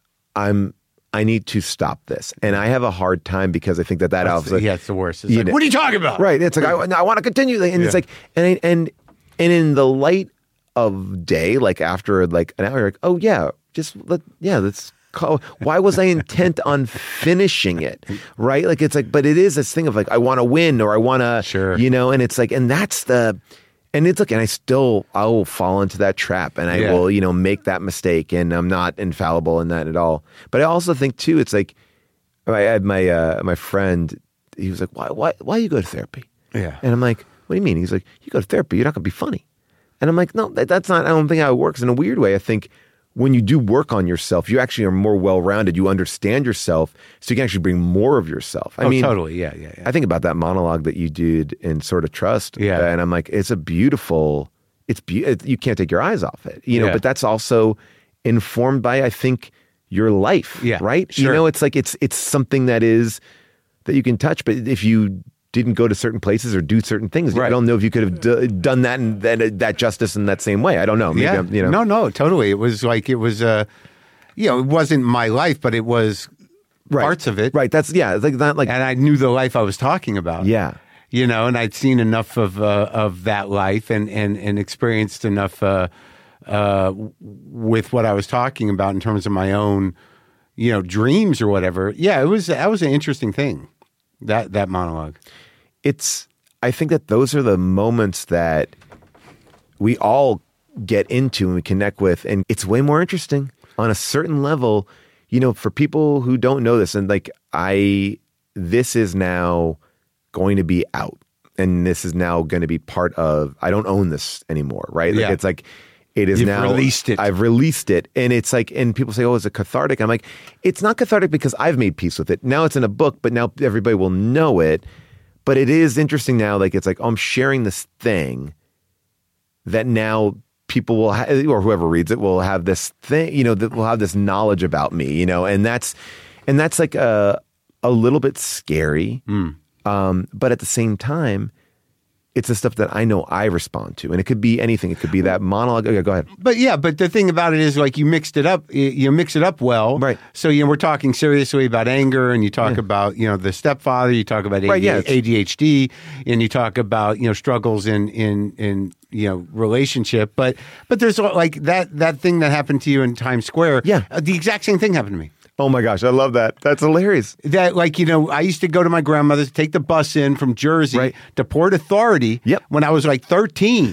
I need to stop this. And I have a hard time because I think that it's the worst. It's like, what are you talking about? Right. It's like, I want to continue. And it's like, and in the light of day, like after like an hour, like, oh yeah, let's call. Why was I intent on finishing it? Right? Like it's like, but it is this thing of like, I want to win or I want to, and it's like, and that's and it's like, and I will fall into that trap and I will, make that mistake, and I'm not infallible in that at all. But I also think too, it's like, I had my friend, he was like, why you go to therapy? Yeah. And I'm like, what do you mean? He's like, you go to therapy, you're not going to be funny. And I'm like, no, that's not, I don't think how it works. In a weird way, I think when you do work on yourself, you actually are more well-rounded. You understand yourself, so you can actually bring more of yourself. I mean, totally, yeah. I think about that monologue that you did in Sort of Trust, and I'm like, it's a beautiful, you can't take your eyes off it, but that's also informed by, I think, your life, right? Sure. It's like, it's something that you can touch, but if you didn't go to certain places or do certain things. I don't know if you could have done that and that justice in that same way. I don't know. Maybe No, totally. It was like, it wasn't my life, but it was parts of it. Right. That's, it's like that. Like, and I knew the life I was talking about. Yeah. And I'd seen enough of that life and experienced enough with what I was talking about in terms of my own, dreams or whatever. Yeah, that was an interesting thing. That monologue. I think that those are the moments that we all get into and we connect with, and it's way more interesting on a certain level, for people who don't know this. And like, this is now going to be out, and this is now going to be part of, I don't own this anymore. Right. Like, it's like, it is now released it. I've released it. And it's like, and people say, oh, is it cathartic? I'm like, it's not cathartic because I've made peace with it. Now it's in a book, but now everybody will know it. But it is interesting now. Like, it's like, oh, I'm sharing this thing that now people will or whoever reads it will have this thing, that will have this knowledge about me, and that's like a little bit scary. But at the same time, it's the stuff that I know I respond to, and it could be anything. It could be that monologue. Okay, go ahead. But the thing about it is, like, you mixed it up. You mix it up well, right? So we're talking seriously about anger, and you talk about the stepfather. You talk about ADHD, and you talk about struggles in relationship. But there's like that thing that happened to you in Times Square. Yeah, the exact same thing happened to me. Oh my gosh, I love that. That's hilarious. That, like, I used to go to my grandmother's, take the bus in from Jersey to Port Authority when I was like 13.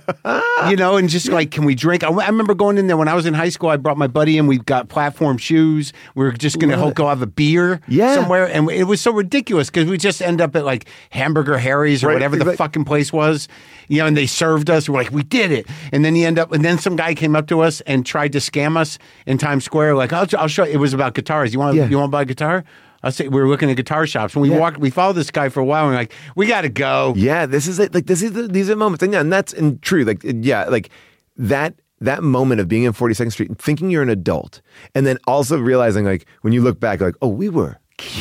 And just like, can we drink? I remember going in there when I was in high school. I brought my buddy in. We got platform shoes. We were just going to go have a beer somewhere. And it was so ridiculous because we just end up at like Hamburger Harry's or whatever the fucking place was. And they served us. We're like, we did it. And then and then some guy came up to us and tried to scam us in Times Square. Like, I'll show you. It was about guitars. You want to buy a guitar? I say we were looking at guitar shops. When we followed this guy for a while, and we're like, we got to go. Yeah, this is it. Like, these are moments, and that's true. Like, like that moment of being in 42nd Street and thinking you're an adult, and then also realizing, like, when you look back, like, oh, we were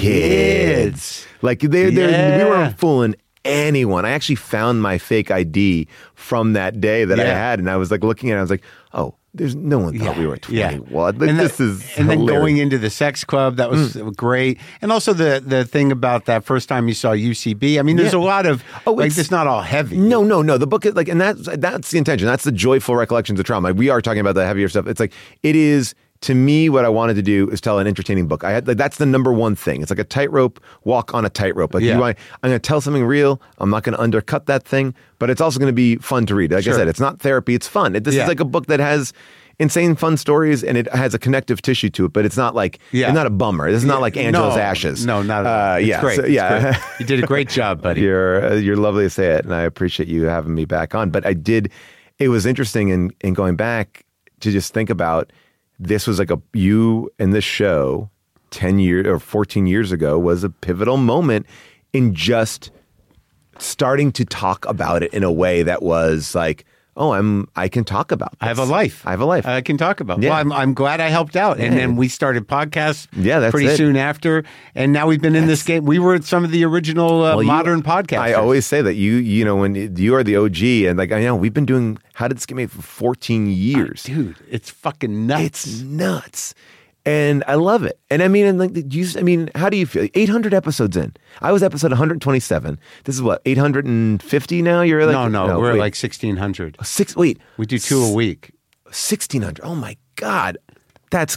kids. Like, we weren't fooling anyone. I actually found my fake ID from that day that I had, and I was like looking at it, I was like, oh, there's no one thought we were 21. Like, this is and hilarious. Then going into the sex club, that was great. And also the thing about that first time you saw UCB. I mean, there's a lot of it's not all heavy. No. The book is like, and that's the intention. That's the joyful recollections of trauma. Like, we are talking about the heavier stuff. It's like, it is to me, what I wanted to do is tell an entertaining book. That's the number one thing. It's like a tightrope walk on a tightrope. Like I'm going to tell something real. I'm not going to undercut that thing, but it's also going to be fun to read. Like I said, it's not therapy. It's fun. This is like a book that has insane fun stories and it has a connective tissue to it, but it's not like it's not a bummer. This is not like Angela's Ashes. No, not at all. It's great. So, great. You did a great job, buddy. You're lovely to say it, and I appreciate you having me back on. But it was interesting in going back to just think about. This was like you and this show 10 years or 14 years ago was a pivotal moment in just starting to talk about it in a way that was like, I can talk about this. I have a life. I can talk about. Yeah. Well, I'm glad I helped out. And then we started podcasts that's pretty soon after. And now we've been in this game. We were at some of the original modern podcasts. I always say that you know, when you are the OG and like, I know we've been doing How Did This Get Made for 14 years. Dude, it's fucking nuts. It's nuts. And I love it. And I mean, how do you feel? 800 episodes in. I was episode 127. This is what, 850 now? You're like no, we're like 1,600. We do 2 a week. 1,600. Oh my God, that's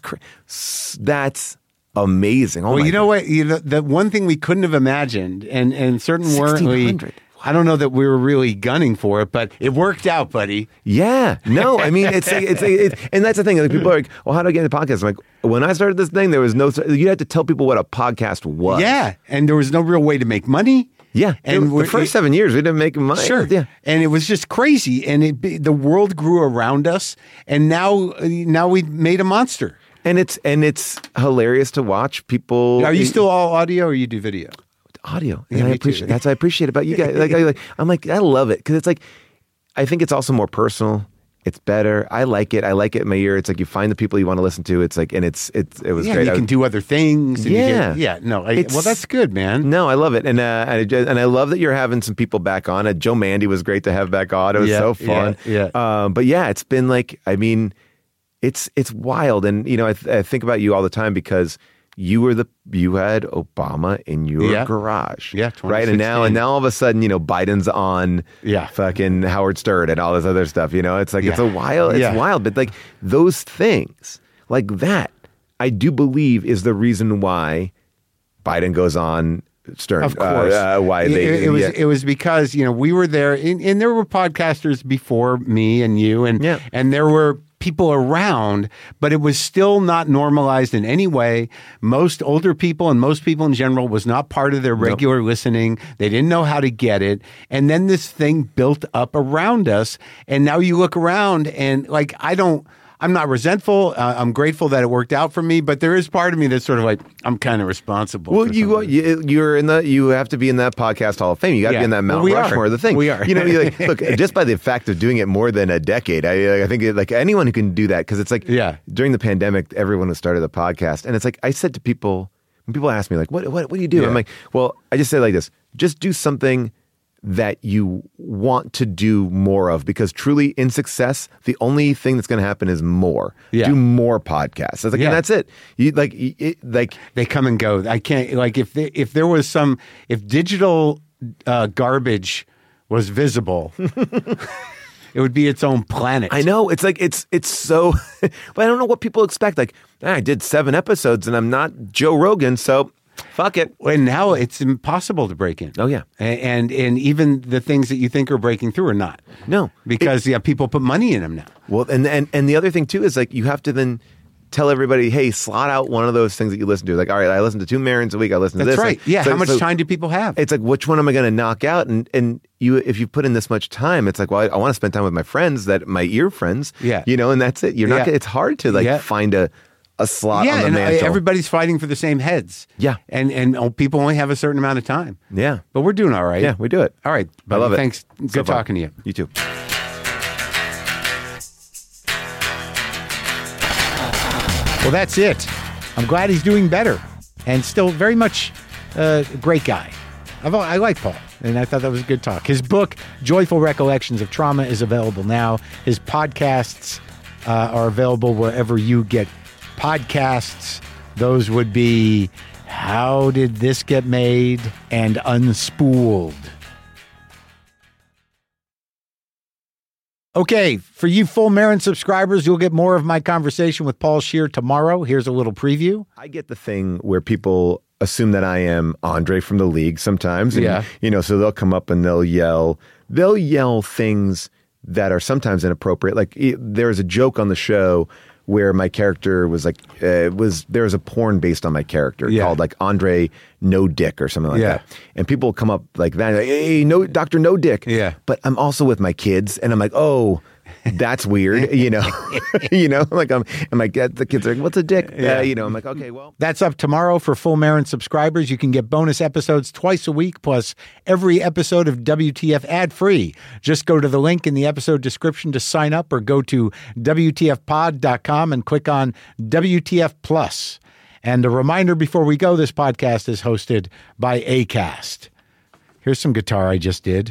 amazing. Oh, well, you know what? The one thing we couldn't have imagined, and certainly weren't we. I don't know that we were really gunning for it, but it worked out, buddy. Yeah. No, I mean, it's and that's the thing. Like, people are like, well, how do I get into podcasts? I'm like, when I started this thing, there was you had to tell people what a podcast was. Yeah. And there was no real way to make money. Yeah. And the first 7 years, we didn't make money. Sure. Yeah. And it was just crazy. And the world grew around us. And now we made a monster. And it's hilarious to watch people. Are you still all audio or you do video? Audio. Yeah, I appreciate that's what I appreciate about you guys. I'm like, I love it because it's like, I think it's also more personal. It's better. I like it in my ear. It's like you find the people you want to listen to. It's like, and it was great. You can do other things. And well, that's good, man. No, I love it, and I love that you're having some people back on. Joe Mandy was great to have back on. It was so fun. But yeah, it's been like, I mean, it's wild, and you know, I think about you all the time because. You had Obama in your garage, right? And now all of a sudden, you know, Biden's on, fucking Howard Stern and all this other stuff. You know, it's like it's wild, but like those things like that, I do believe is the reason why Biden goes on Stern. Of course, it was because you know we were there, and there were podcasters before me and you, and there were. People around, but it was still not normalized in any way. Most older people and most people in general was not part of their regular listening. They didn't know how to get it. And then this thing built up around us. And now you look around and like, I'm not resentful. I'm grateful that it worked out for me, but there is part of me that's sort of like I'm kind of responsible. Well, you have to be in that podcast Hall of Fame. You got to be in that Mount Rushmore of the thing. We are. You know, look, just by the fact of doing it more than a decade, I think like anyone who can do that because it's like during the pandemic, everyone who started the podcast, and it's like I said to people when people ask me like, what do you do? I'm like, well, I just say like this: just do something that you want to do more of because truly in success, the only thing that's going to happen is more. Do more podcasts. It's like, and that's it. You like they come and go. I can't like if there was if digital garbage was visible, it would be its own planet. I know. It's like it's so but I don't know what people expect. Like, I did 7 episodes and I'm not Joe Rogan, so fuck it. And now it's impossible to break in. Oh, yeah. And even the things that you think are breaking through are not. No. Because people put money in them now. Well, and the other thing, too, is like you have to then tell everybody, hey, slot out one of those things that you listen to. Like, all right, I listen to 2 Marins a week. I listen to this. That's right. Like, yeah. How much time do people have? It's like, which one am I going to knock out? And if you put in this much time, it's like, well, I want to spend time with my friends, my ear friends. Yeah. You know, and that's it. You're not. It's hard to find a slot on the mantle. Everybody's fighting for the same heads. Yeah. And people only have a certain amount of time. Yeah. But we're doing all right. Yeah, we do it. All right. I love it. Thanks. Good talking to you. You too. Well, that's it. I'm glad he's doing better and still very much a great guy. I like Paul, and I thought that was a good talk. His book, Joyful Recollections of Trauma, is available now. His podcasts are available wherever you get podcasts. Those would be How Did This Get Made and Unspooled. Okay, for you Full Marin subscribers, you'll get more of my conversation with Paul Scheer tomorrow. Here's a little preview. I get the thing where people assume that I am Andre from the League sometimes. And, Yeah. So they'll come up and they'll yell things that are sometimes inappropriate. Like there was a joke on the show where my character was like, there was a porn based on my character called like Andre No Dick or something like that. And people come up like that, like, hey, no, Dr. No Dick. Yeah. But I'm also with my kids and I'm like, oh, that's weird, like the kids are like, what's a dick? I'm like, okay, well. That's up tomorrow for Full Marin subscribers. You can get bonus episodes twice a week, plus every episode of WTF ad-free. Just go to the link in the episode description to sign up or go to WTFpod.com and click on WTF Plus. And a reminder before we go, this podcast is hosted by Acast. Here's some guitar I just did.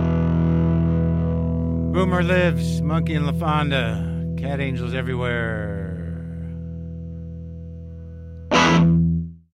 Boomer lives, Monkey and LaFonda, cat angels everywhere.